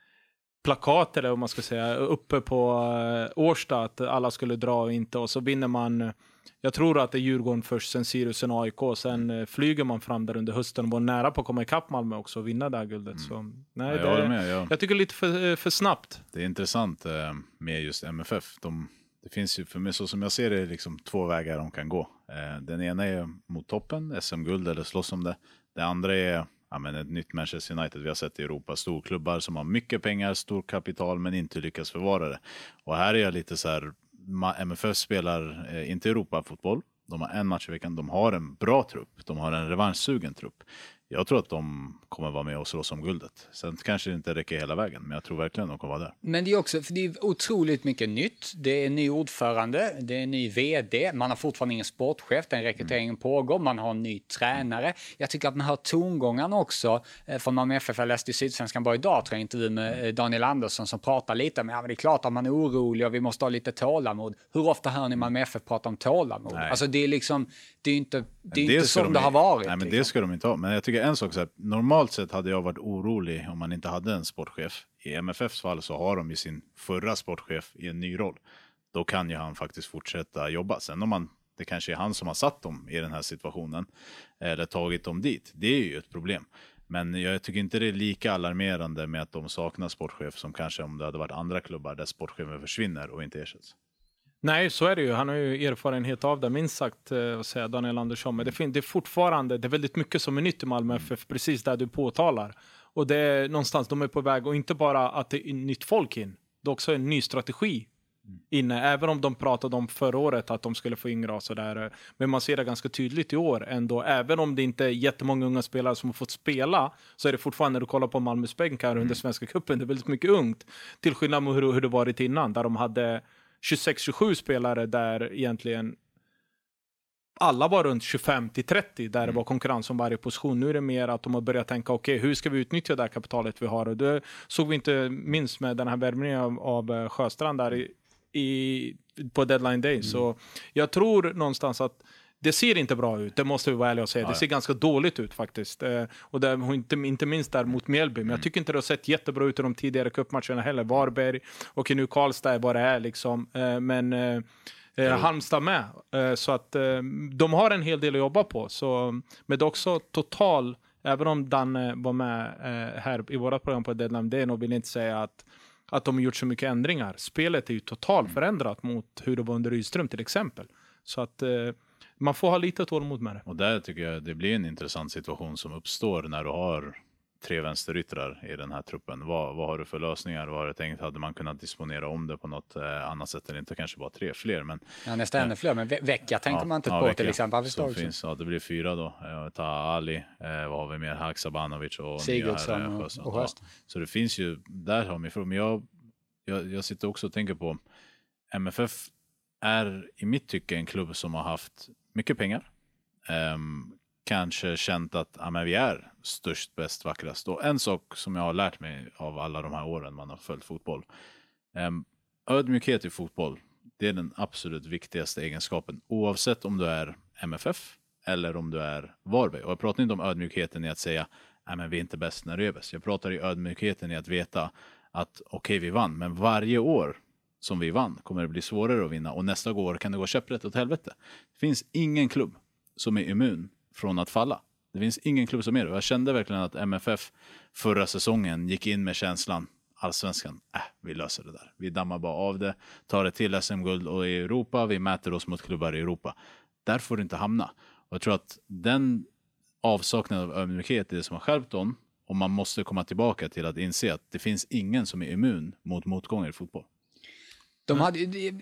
C: plakat eller vad man ska säga uppe på Årsta att alla skulle dra och inte, och så vinner man, jag tror att det är Djurgården först, sen Sirius, sen AIK, sen flyger man fram där under hösten och var nära på att komma ikapp Malmö också och vinna det här guldet. Så, nej, jag tycker lite för snabbt.
B: Det är intressant med just MFF. Det finns ju för mig, så som jag ser det, liksom 2 vägar de kan gå. Den ena är mot toppen, SM-guld eller slåss om det. Det andra är ett nytt Manchester United vi har sett i Europa. Storklubbar som har mycket pengar, stor kapital men inte lyckas förvara det. Och här är jag lite så här, MFF spelar inte Europa-fotboll. De har en match i veckan, de har en bra trupp. De har en revanschsugen trupp. Jag tror att de kommer vara med och slåss om guldet. Sen kanske det inte räcker hela vägen, men jag tror verkligen de kommer vara där.
A: Men det är också, för det är otroligt mycket nytt. Det är ny ordförande, det är ny vd. Man har fortfarande ingen sportchef, den rekryteringen pågår. Man har en ny tränare. Jag tycker att man hör tongångarna också från Malmö FF. Jag läste i Sydsvenskan bara idag, tror jag, intervju med Daniel Andersson som pratar lite om, men det är klart att man är orolig och vi måste ha lite tålamod. Hur ofta hör ni Malmö FF prata om tålamod? Nej. Alltså det är liksom, det är inte som det har varit.
B: Nej, men det ska de inte ha. Men jag tycker en sak så här, normalt sett hade jag varit orolig om man inte hade en sportchef. I MFFs fall så har de ju sin förra sportchef i en ny roll. Då kan ju han faktiskt fortsätta jobba. Sen om det kanske är han som har satt dem i den här situationen eller tagit dem dit. Det är ju ett problem. Men jag tycker inte det är lika alarmerande med att de saknar sportchef som kanske om det hade varit andra klubbar där sportchefen försvinner och inte ersätts.
C: Nej, så är det ju. Han har ju erfarenhet av det, minst sagt, att säga Daniel Andersson. Men det är fortfarande, det är väldigt mycket som är nytt i Malmö FF, precis där du påtalar. Och det är någonstans, de är på väg, och inte bara att det är nytt folk in. Det är också en ny strategi inne, även om de pratade om förra året att de skulle få yngre och sådär. Men man ser det ganska tydligt i år ändå. Även om det inte är jättemånga unga spelare som har fått spela, så är det fortfarande, när du kollar på Malmös bänkar under Svenska cupen, det är väldigt mycket ungt. Till skillnad med hur det varit innan, där de hade 26-27 spelare där egentligen alla var runt 25-30 där det var konkurrens om varje position. Nu är det mer att de har börjat tänka, okej, hur ska vi utnyttja det här kapitalet vi har? Och det såg vi inte minst med den här värvningen av Sjöstrand där på deadline day. Så jag tror någonstans att det ser inte bra ut, det måste vi vara ärliga och säga. Det ser ganska dåligt ut faktiskt. Och det har inte minst där mot Mjällby. Men jag tycker inte det har sett jättebra ut i de tidigare cupmatcherna heller. Varberg och nu Karlstad är vad det är liksom. Men Halmstad med. Så att de har en hel del att jobba på. Så, men det är också total, även om Danne var med här i våra program på Deadline Day, och vill inte säga att de har gjort så mycket ändringar. Spelet är ju totalt förändrat mot hur det var under Rydström till exempel. Så att Man får ha lite tålamod med det.
B: Och där tycker jag det blir en intressant situation som uppstår när du har 3 vänsteryttrar i den här truppen. Vad har du för lösningar? Vad har du tänkt? Hade man kunnat disponera om det på något annat sätt? Eller inte kanske bara 3 fler. Men,
A: nästan ännu fler. Men Vecka tänkte man inte på
B: Vecka.
A: till exempel.
B: Så finns, det blir 4 då. Ali, vad har vi mer? Haksabanovic och
A: Sigurdsson och Sjöström.
B: Så det finns ju, där har vi från. Men jag sitter också och tänker på MFF är i mitt tycke en klubb som har haft mycket pengar. Kanske känt att men vi är störst, bäst, vackrast. Och en sak som jag har lärt mig av alla de här åren man har följt fotboll. Ödmjukhet i fotboll, det är den absolut viktigaste egenskapen. Oavsett om du är MFF eller om du är Varberg. Och jag pratar inte om ödmjukheten i att säga men vi är inte bäst när det är bäst. Jag pratar i ödmjukheten i att veta att okej, vi vann. Men varje år som vi vann kommer det bli svårare att vinna. Och nästa år kan det gå käpprätt åt helvete. Det finns ingen klubb som är immun från att falla. Det finns ingen klubb som är det. Jag kände verkligen att MFF förra säsongen gick in med känslan Allsvenskan, vi löser det där. Vi dammar bara av det, tar det till SM-guld och i Europa, vi mäter oss mot klubbar i Europa. Där får det inte hamna. Och jag tror att den avsaknaden av ödmjukhet är det som har skärpt dem och man måste komma tillbaka till att inse att det finns ingen som är immun mot motgångar i fotboll.
A: De hade,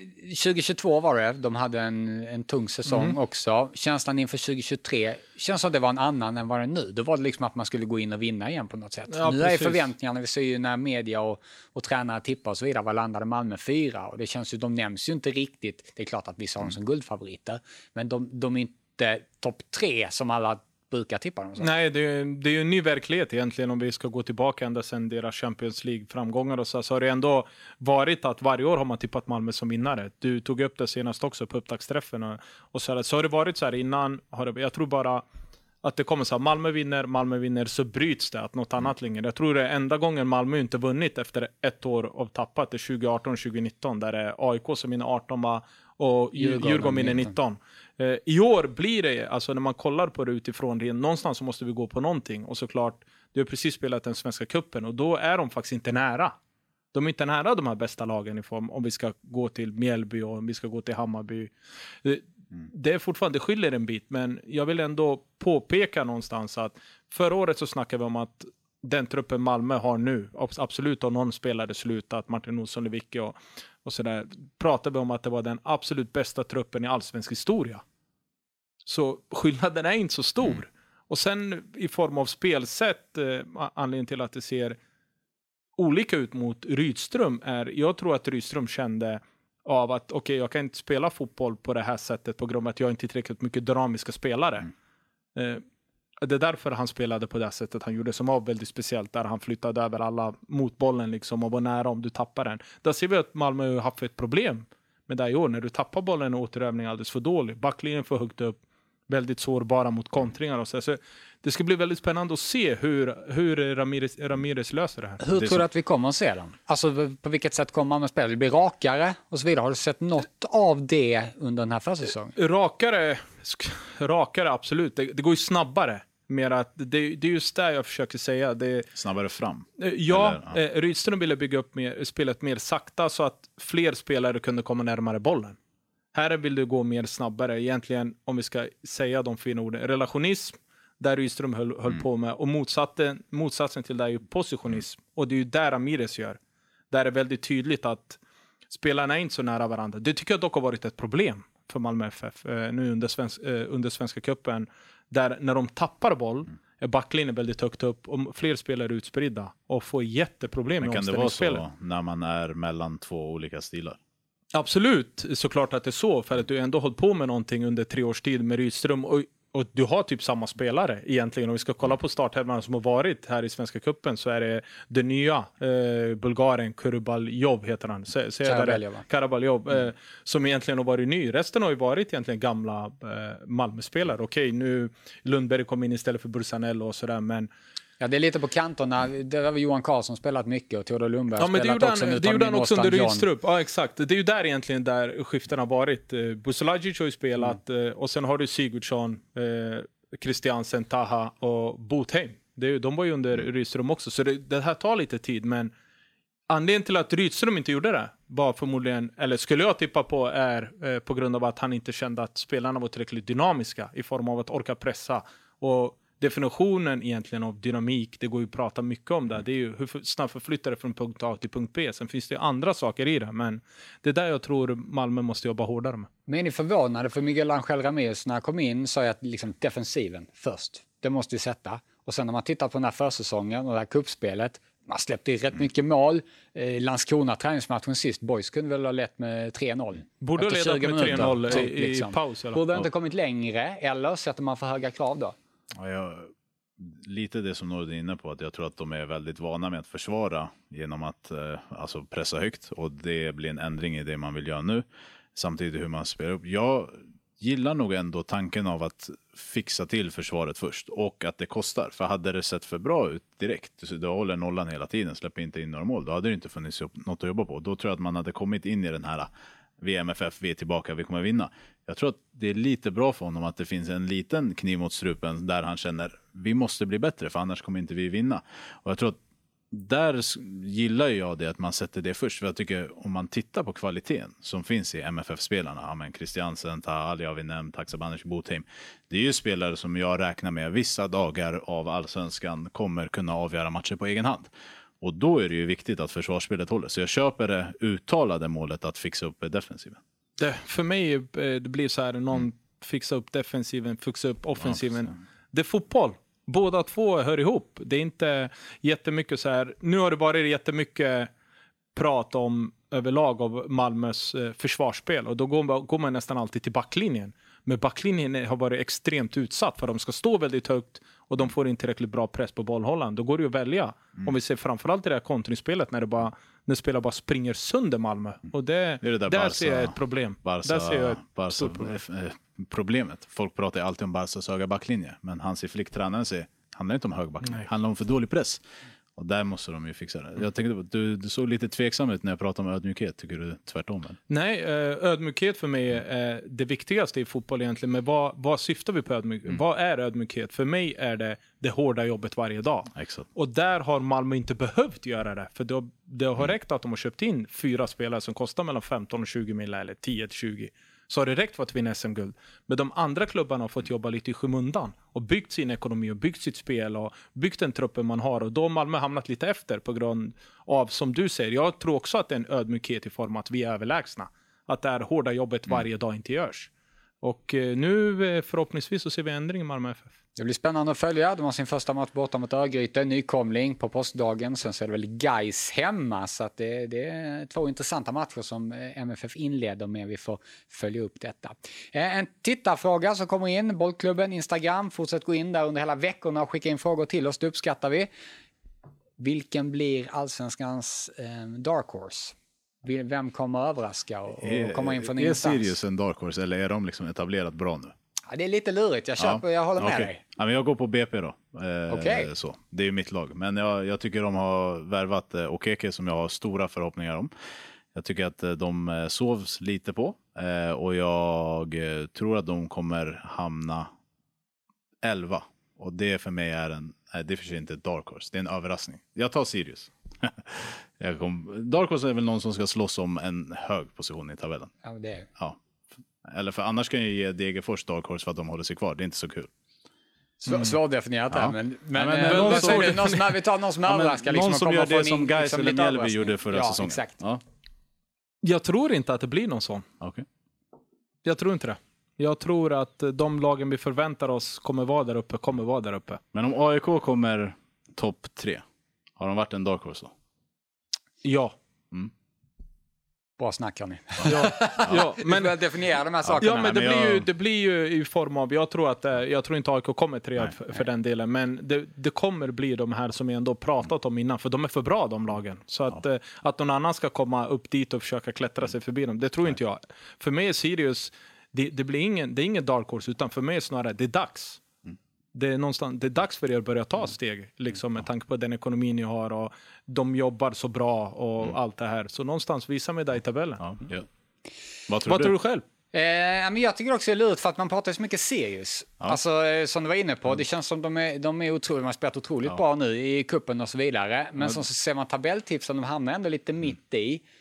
A: 2022 var det, de hade en tung säsong också. Känslan inför 2023 känns som att det var en annan än vad det är nu. Då var det liksom att man skulle gå in och vinna igen på något sätt.
C: Ja,
A: nu
C: precis.
A: är förväntningarna, vi ser ju när media och tränare tippar och så vidare, vad landade Malmö 4? Och det känns ju, de nämns ju inte riktigt. Det är klart att vi sa dem som guldfavoriter, men de är inte topp 3 som alla brukar tippa dem.
C: Nej, det är ju en ny verklighet egentligen om vi ska gå tillbaka ända sedan deras Champions League-framgångar och så har det ändå varit att varje år har man tippat Malmö som vinnare. Du tog upp det senast också på upptaktsträffen och så har det varit så här innan. Jag tror bara att det kommer så här, Malmö vinner så bryts det att något annat längre. Jag tror det är enda gången Malmö inte vunnit efter ett år av tappat, det är 2018-2019 där det är AIK som vinner 18 och Djurgården vinner 19. I år blir det, alltså när man kollar på det utifrån det, någonstans så måste vi gå på någonting. Och såklart, du har precis spelat den svenska kuppen och då är de faktiskt inte nära. De är inte nära de här bästa lagen i form, om vi ska gå till Mjällby och om vi ska gå till Hammarby. Det är fortfarande, det skiljer en bit, men jag vill ändå påpeka någonstans att förra året så snackade vi om att den truppen Malmö har nu, absolut har någon spelare slutat, Martin Olsson, Lewicki och sådär, pratade vi om att det var den absolut bästa truppen i allsvensk historia. Så skillnaden är inte så stor. Och sen i form av spelsätt, anledningen till att det ser olika ut mot Rydström är, jag tror att Rydström kände av att okej, jag kan inte spela fotboll på det här sättet på grund av att jag inte är tillräckligt mycket dynamiska spelare. Det är därför han spelade på det sättet han gjorde, som var väldigt speciellt, där han flyttade över alla mot bollen liksom och var nära om du tappar den. Där ser vi att Malmö har haft ett problem med det i år. När du tappar bollen och återövning alldeles för dålig, backlinjen för högt upp, väldigt sårbara mot kontringar och så det ska bli väldigt spännande att se hur Ramirez löser det här.
A: Hur tror du att vi kommer att se den? Alltså på vilket sätt kommer man att spela? Det blir rakare och så vidare. Har du sett något av det under den här försäsongen?
C: Rakare absolut. Det går ju snabbare. Mer att det är just det jag försöker säga.
B: Snabbare fram?
C: Ja, Rydström ville bygga upp spelet mer sakta så att fler spelare kunde komma närmare bollen. Här vill du gå mer snabbare. Egentligen, om vi ska säga de fina orden, relationism, där Rydström höll på med. Och motsatsen till det är ju positionism. Och det är ju där Ramirez gör. Där är det väldigt tydligt att spelarna är inte så nära varandra. Det tycker jag dock har varit ett problem för Malmö FF nu under Svenska cupen. Där när de tappar boll är backlinjen väldigt högt upp och fler spelare utspridda och får jätteproblem med omställningsspelet.
B: Men kan det vara så när man är mellan 2 olika stilar?
C: Absolut, såklart att det är så, för att du ändå hållit på med någonting under 3 års tid med Rydström och du har typ samma spelare egentligen. Om vi ska kolla på starthälvan som har varit här i Svenska cupen så är det nya Bulgarien, Karabaljov heter han. Karabaljov, som egentligen har varit ny. Resten har ju varit egentligen gamla Malmö-spelare. Okej, nu Lundberg kom in istället för Bursanello och sådär, men
A: ja, det är lite på kanterna. Det var Johan Karlsson spelat mycket och Theodor Lundberg har spelat också.
C: Det gjorde han också under Rydstrup. Ja, exakt. Det är ju där egentligen där skiften har varit. Busolagic har ju spelat och sen har du Sigurdsson, Christiansen, Taha och Botheim. De var ju under Rydström också. Så det här tar lite tid, men anledningen till att Rydström inte gjorde det var förmodligen, eller skulle jag tippa på, är på grund av att han inte kände att spelarna var tillräckligt dynamiska i form av att orka pressa. Och definitionen egentligen av dynamik, det går ju att prata mycket om det. Det är ju hur snabbt förflyttar det från punkt A till punkt B. Sen finns det andra saker i det, men det är där jag tror Malmö måste jobba hårdare med.
A: Men är ni förvånade? För Miguel Ángel Ramírez när han kom in sa jag att liksom defensiven först. Det måste vi sätta. Och sen när man tittar på den här försäsongen och det här kuppspelet, man släppte i rätt mycket mål. Landskrona träningsmatchen sist, Boys kunde väl ha lett med 3-0.
C: Borde ha ledat med 3-0
A: typ,
C: i
A: liksom.
C: Paus. Eller?
A: Borde inte kommit längre, eller sätter man för höga krav då?
B: Ja, lite det som Nord är inne på, att jag tror att de är väldigt vana med att försvara genom att alltså pressa högt, och det blir en ändring i det man vill göra nu. Samtidigt hur man spelar upp. Jag gillar nog ändå tanken av att fixa till försvaret först, och att det kostar. För hade det sett för bra ut direkt, så du håller nollan hela tiden, släpper inte in några mål, då hade det inte funnits något att jobba på. Då tror jag att man hade kommit in i den här VMFF, vi är tillbaka, vi kommer vinna. Jag tror att det är lite bra för honom att det finns en liten kniv mot strupen där han känner vi måste bli bättre, för annars kommer inte vi vinna. Och jag tror att där gillar jag det, att man sätter det först. För jag tycker om man tittar på kvaliteten som finns i MFF-spelarna, Christiansen, Ali har vi nämnt, Haksabanovic, Botheim. Det är ju spelare som jag räknar med vissa dagar av allsvenskan kommer kunna avgöra matcher på egen hand. Och då är det ju viktigt att försvarsspelet håller. Så jag köper det uttalade målet att fixa upp defensiven.
C: För mig det blir så här, någon fixar upp defensiven, fixar upp offensiven. Ja, det är fotboll. Båda två hör ihop. Det är inte jättemycket så här. Nu har det varit jättemycket prat om överlag av Malmös försvarsspel. Och då går man nästan alltid till backlinjen. Men backlinjen har varit extremt utsatt, för de ska stå väldigt högt och de får inte tillräckligt bra press på bollhållaren. Då går det ju att välja. Om vi ser framförallt i det här kontringsspelet när spelare bara springer sönder Malmö. Och där
B: Barca,
C: ser jag ett problem.
B: Där ser jag ett stort problem. Problemet. Folk pratar alltid om Barcas höga backlinje, men Hansi Flick, tränaren, säger handlar inte om hög backlinje. Det handlar om för dålig press. Och där måste de ju fixa det. Jag tänkte, du såg lite tveksam ut när jag pratade om ödmjukhet. Tycker du tvärtom? Eller?
C: Nej, ödmjukhet för mig är det viktigaste i fotboll egentligen. Men vad syftar vi på ödmjukhet? Vad är ödmjukhet? För mig är det hårda jobbet varje dag.
B: Exakt.
C: Och där har Malmö inte behövt göra det. För det har räckt att de har köpt in 4 spelare som kostar mellan 15 och 20 miljoner eller 10-20. Så har det räckt för att vinna SM-guld. Men de andra klubbarna har fått jobba lite i skymundan och byggt sin ekonomi och byggt sitt spel och byggt den truppen man har. Och då har Malmö hamnat lite efter på grund av, som du säger, jag tror också att det är en ödmjukhet i form av att vi är överlägsna. Att det här hårda jobbet varje dag inte görs. Och nu förhoppningsvis så ser vi ändring i Malmö FF.
A: Det blir spännande att följa. De har sin första match borta mot Örgryte, nykomling på påskdagen. Sen så är det väl Gais hemma, så att det är 2 intressanta matcher som MFF inleder med. Vi får följa upp detta. En tittarfråga som kommer in, Bollklubben, Instagram. Fortsätt gå in där under hela veckorna och skicka in frågor till oss, det uppskattar vi. Vilken blir Allsvenskans dark horse? Vem kommer överraska och komma in från ingenstans?
B: Är Sirius en dark horse, eller är de liksom etablerat bra nu?
A: Ja, det är lite lurigt, jag håller med dig.
B: Ja, men jag går på BP då.
A: Okay.
B: Så. Det är ju mitt lag. Men jag tycker de har värvat Okeke, som jag har stora förhoppningar om. Jag tycker att de sovs lite på. Och jag tror att de kommer hamna 11. Och det för mig är det för sig inte ett dark horse. Det är en överraskning. Jag tar Sirius. Dark horse är väl någon som ska slåss om en hög position i tabellen.
A: Ja, det är.
B: Ja. Eller för annars kan jag ge Degerfors dark horse för att de håller sig kvar. Det är inte så kul.
A: Svårdefinierat här, men vi tar någon som överraskar.
B: Någon som gör det som Gais eller Mjällby gjorde förra säsongen.
A: Exakt.
B: Ja.
C: Jag tror inte att det blir någon sån.
B: Okay.
C: Jag tror inte det. Jag tror att de lagen vi förväntar oss kommer vara där uppe.
B: Men om AIK kommer topp 3, har de varit en dark horse då?
C: Ja.
A: Bra snack, hörni.
C: Ja, men
A: definiera de här sakerna.
C: Ja, men det blir ju i form av, jag tror inte AIK kommer 3 för den delen, men det kommer bli de här som jag ändå pratat om innan, för de är för bra, de lagen. Så att någon annan ska komma upp dit och försöka klättra sig förbi dem, det tror inte jag. För mig är Sirius, det är ingen dark horse, utan för mig är snarare det är dags. Det är dags för er att börja ta steg, liksom, med tanke på den ekonomin ni har och de jobbar så bra och allt det här. Så någonstans visar mig där i tabellen.
B: Ja.
C: Vad tror du själv?
A: Men jag tycker också det är lurt, för att man pratar så mycket Sirius. Alltså, som du var inne på, det känns som de är otroligt, man har spelat otroligt bra nu i kuppen och så vidare. Men så ser man tabelltipsen, de hamnar ändå lite mitt i.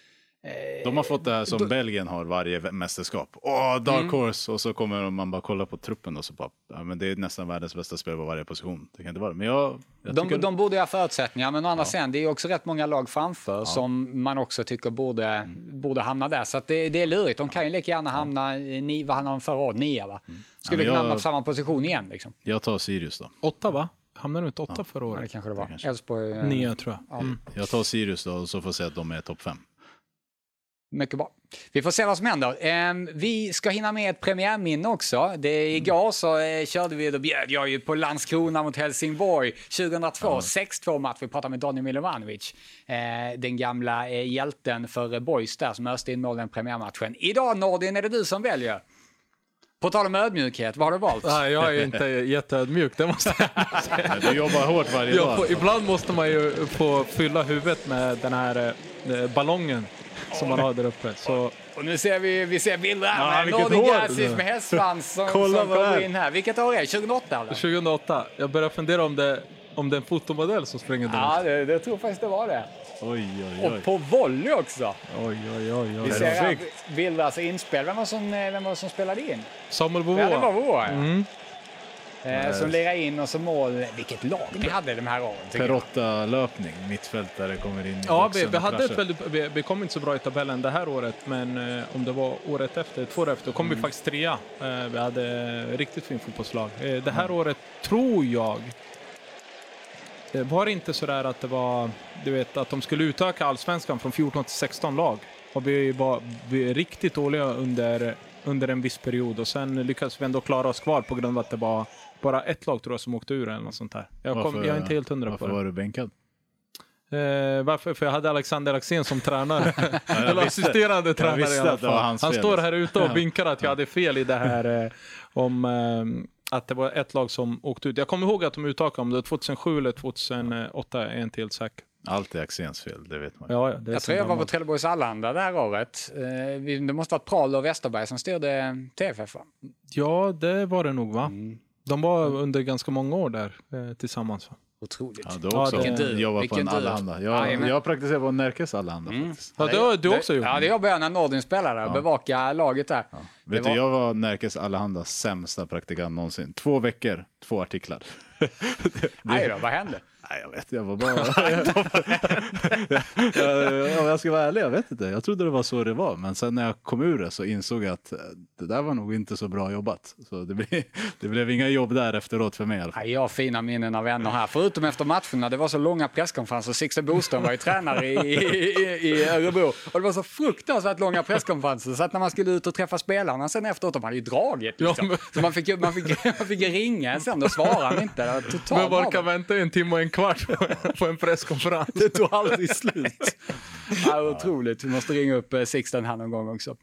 B: De har fått det här som Belgien har varje mästerskap. Dark Horse. Och så kommer man bara kolla på truppen och så bara, men det är nästan världens bästa spel på varje position. Det kan inte vara. Men
A: de borde ha förutsättningar, men å andra sidan, det är också rätt många lag framför som man också tycker borde hamna där. Så att det är lurigt. De kan ju lika gärna hamna vad hamnar de förra året? 9, va? Skulle kunna hamna på samma position igen. Liksom.
B: Jag tar Sirius då.
C: 8, va? Hamnar du inte 8 förra året?
A: Ja, det kanske det var. Elfsborg
C: 9, tror jag.
B: Jag tar Sirius då, och så får jag säga att de är topp 5.
A: Mycket bra. Vi får se vad som händer. Vi ska hinna med ett premiärminne också. Igår så då bjöd jag ju på Landskrona mot Helsingborg 2002. 6-2 match. Vi pratade med Donny Milovanovic. Den gamla hjälten för Boys där som öste in målen i premiärmatchen. Idag, Nordin, är det du som väljer. På tal om ödmjukhet, vad har du valt?
C: Nej, jag är inte jätteödmjuk, det måste jag säga.
B: Du jobbar hårt varje dag.
C: Ibland måste man ju få fylla huvudet med den här ballongen som man har där uppe. Så.
A: Och nu ser vi ser bilder här med Nordin Gerzic med hästsvans som kommer in här. Vilket år är det? 2008 eller?
C: 2008. Jag börjar fundera om det är en fotomodell som springer där.
A: Ja, det tror faktiskt det var det.
B: Oj.
A: Och på volley också.
C: Oj.
A: Vi ser här bilder, alltså inspel. Vem var det som spelade in?
C: Samuel Bovoa.
A: Ja, det var Bovoa. Som lirade in och som mål. Vilket lag ni hade de här åren.
B: Perotta-löpning, mittfältare kommer in i
C: boxen. Vi hade vi kom inte så bra i tabellen det här året, men om det var året efter, 2 år efter, kom vi faktiskt 3. Vi hade riktigt fin fotbollslag. Det här året tror jag var det inte så där att det var, du vet, att de skulle utöka allsvenskan från 14 till 16 lag. Och vi var riktigt dåliga under en viss period, och sen lyckades vi ändå klara oss kvar på grund av att det var bara ett lag, tror jag, som åkte ur eller något sånt här. Jag är inte helt 100 på det.
B: Varför var du bänkad?
C: Varför? För jag hade Alexander Axén som tränare. Eller assisterande tränare i alla fall. Han står här ute och vinkar att jag hade fel i det här om att det var ett lag som åkte ut. Jag kommer ihåg att de utökade om det 2007 eller 2008, är inte helt säker.
B: Allt är Axéns fel, det vet man.
C: Ja,
A: jag tror jag var på Trelleborgs Allanda det här året. Det måste ha varit Prahl och Westerberg som styrde TFF, va?
C: Ja, det var det nog, va? De var under ganska många år där tillsammans, va?
A: Otroligt.
B: Ja, du också jobbar på en Allehanda. Jag praktiserar på Närkes Allehanda faktiskt.
C: Ja, det har du också gjort.
A: Ja, det jag började när Nordin spelade och bevaka laget där.
B: Ja. Vet du, jag var Närkes Allehandas sämsta praktikant någonsin. 2 veckor, 2 artiklar.
A: Nej då, vad hände?
B: Nej, jag vet, jag var bara... jag ska vara ärlig, jag vet inte. Jag trodde det var så det var. Men sen när jag kom ur det så insåg jag att det där var nog inte så bra jobbat. Så det blev inga jobb där efteråt för mig i alla fall.
A: Jag har fina minnen av vänner här. Förutom efter matcherna, det var så långa presskonferenser. Sixten Boström var ju tränare i Örebro. Och det var så fruktansvärt långa presskonferenser. Så att när man skulle ut och träffa spelarna sen efteråt, de hade ju dragit. Liksom. Ja, men... Så man fick ringa sen, då svarade han inte.
C: Men var kan vänta 1 timme och 1 kvart på en presskonferens.
A: Det tog aldrig slut. Ja, otroligt. Vi måste ringa upp Sixten här någon gång också.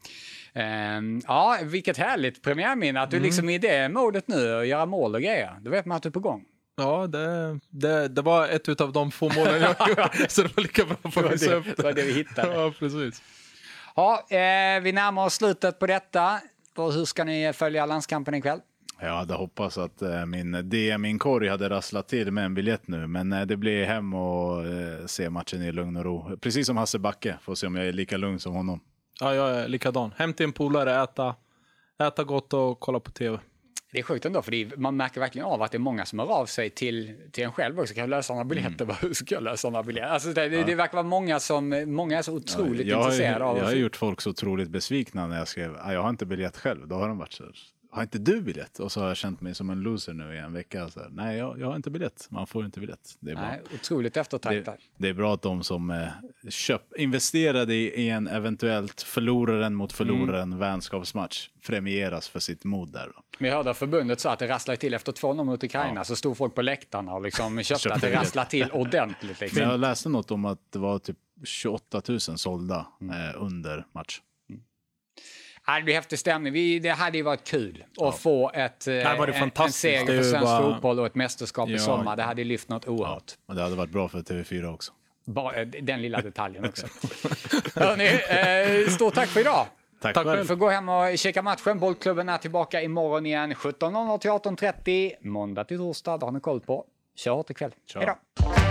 A: Ja, vilket härligt premiärminne. Att du liksom är i det modet nu och göra mål och grejer. Då vet man att du är på gång.
C: Ja, det var ett av de få målen jag gjorde. Så det var lika bra för att visa upp det.
A: Det var det vi hittade.
C: Ja, precis.
A: Ja, vi närmar oss slutet på detta. Och hur ska ni följa landskampen ikväll?
B: Jag hade hoppats att min korg hade rasslat till med en biljett nu. Men det blir hem och se matchen i lugn och ro. Precis som Hasse Backe. Får se om jag är lika lugn som honom.
C: Ja, jag är likadan. Hem till en polare, äta gott och kolla på tv.
A: Det är sjukt ändå, för man märker verkligen av att det är många som hör av sig till en själv också. Kan jag lösa några biljetter? Hur ska jag lösa några biljetter? Alltså det verkar vara många är så otroligt intresserade av.
B: Jag har gjort folk så otroligt besvikna när jag skrev jag har inte biljett själv. Då har de varit så här, har inte du biljett? Och så har jag känt mig som en loser nu i en vecka. Så här, nej, jag har inte biljett. Man får inte biljett. Det är bra.
A: Nej, otroligt eftertraktat.
B: Det är bra att de som investerade i en eventuellt förloraren mot förloraren vänskapsmatch premieras för sitt mod där. Då.
A: Vi hörde förbundet så att det rasslade till efter 2-0 mot Ukraina, så stod folk på läktarna och liksom köpte att det rasslade till ordentligt. Liksom.
B: Men jag läste något om att det var typ 28 000 sålda under match.
A: Det blir häftig stämning. Det hade ju varit kul att få en seger för svensk fotboll och ett mästerskap i sommar. Det hade lyft något oerhört.
B: Och det hade varit bra för TV4 också.
A: Den lilla detaljen också. Hörrni, stort tack för idag.
B: Tack
A: själv. För att gå hem och kika matchen. Bollklubben är tillbaka imorgon igen 17:00 till 18:30. Måndag till torsdag, det har ni koll på. Kör hårt ikväll. Hej då.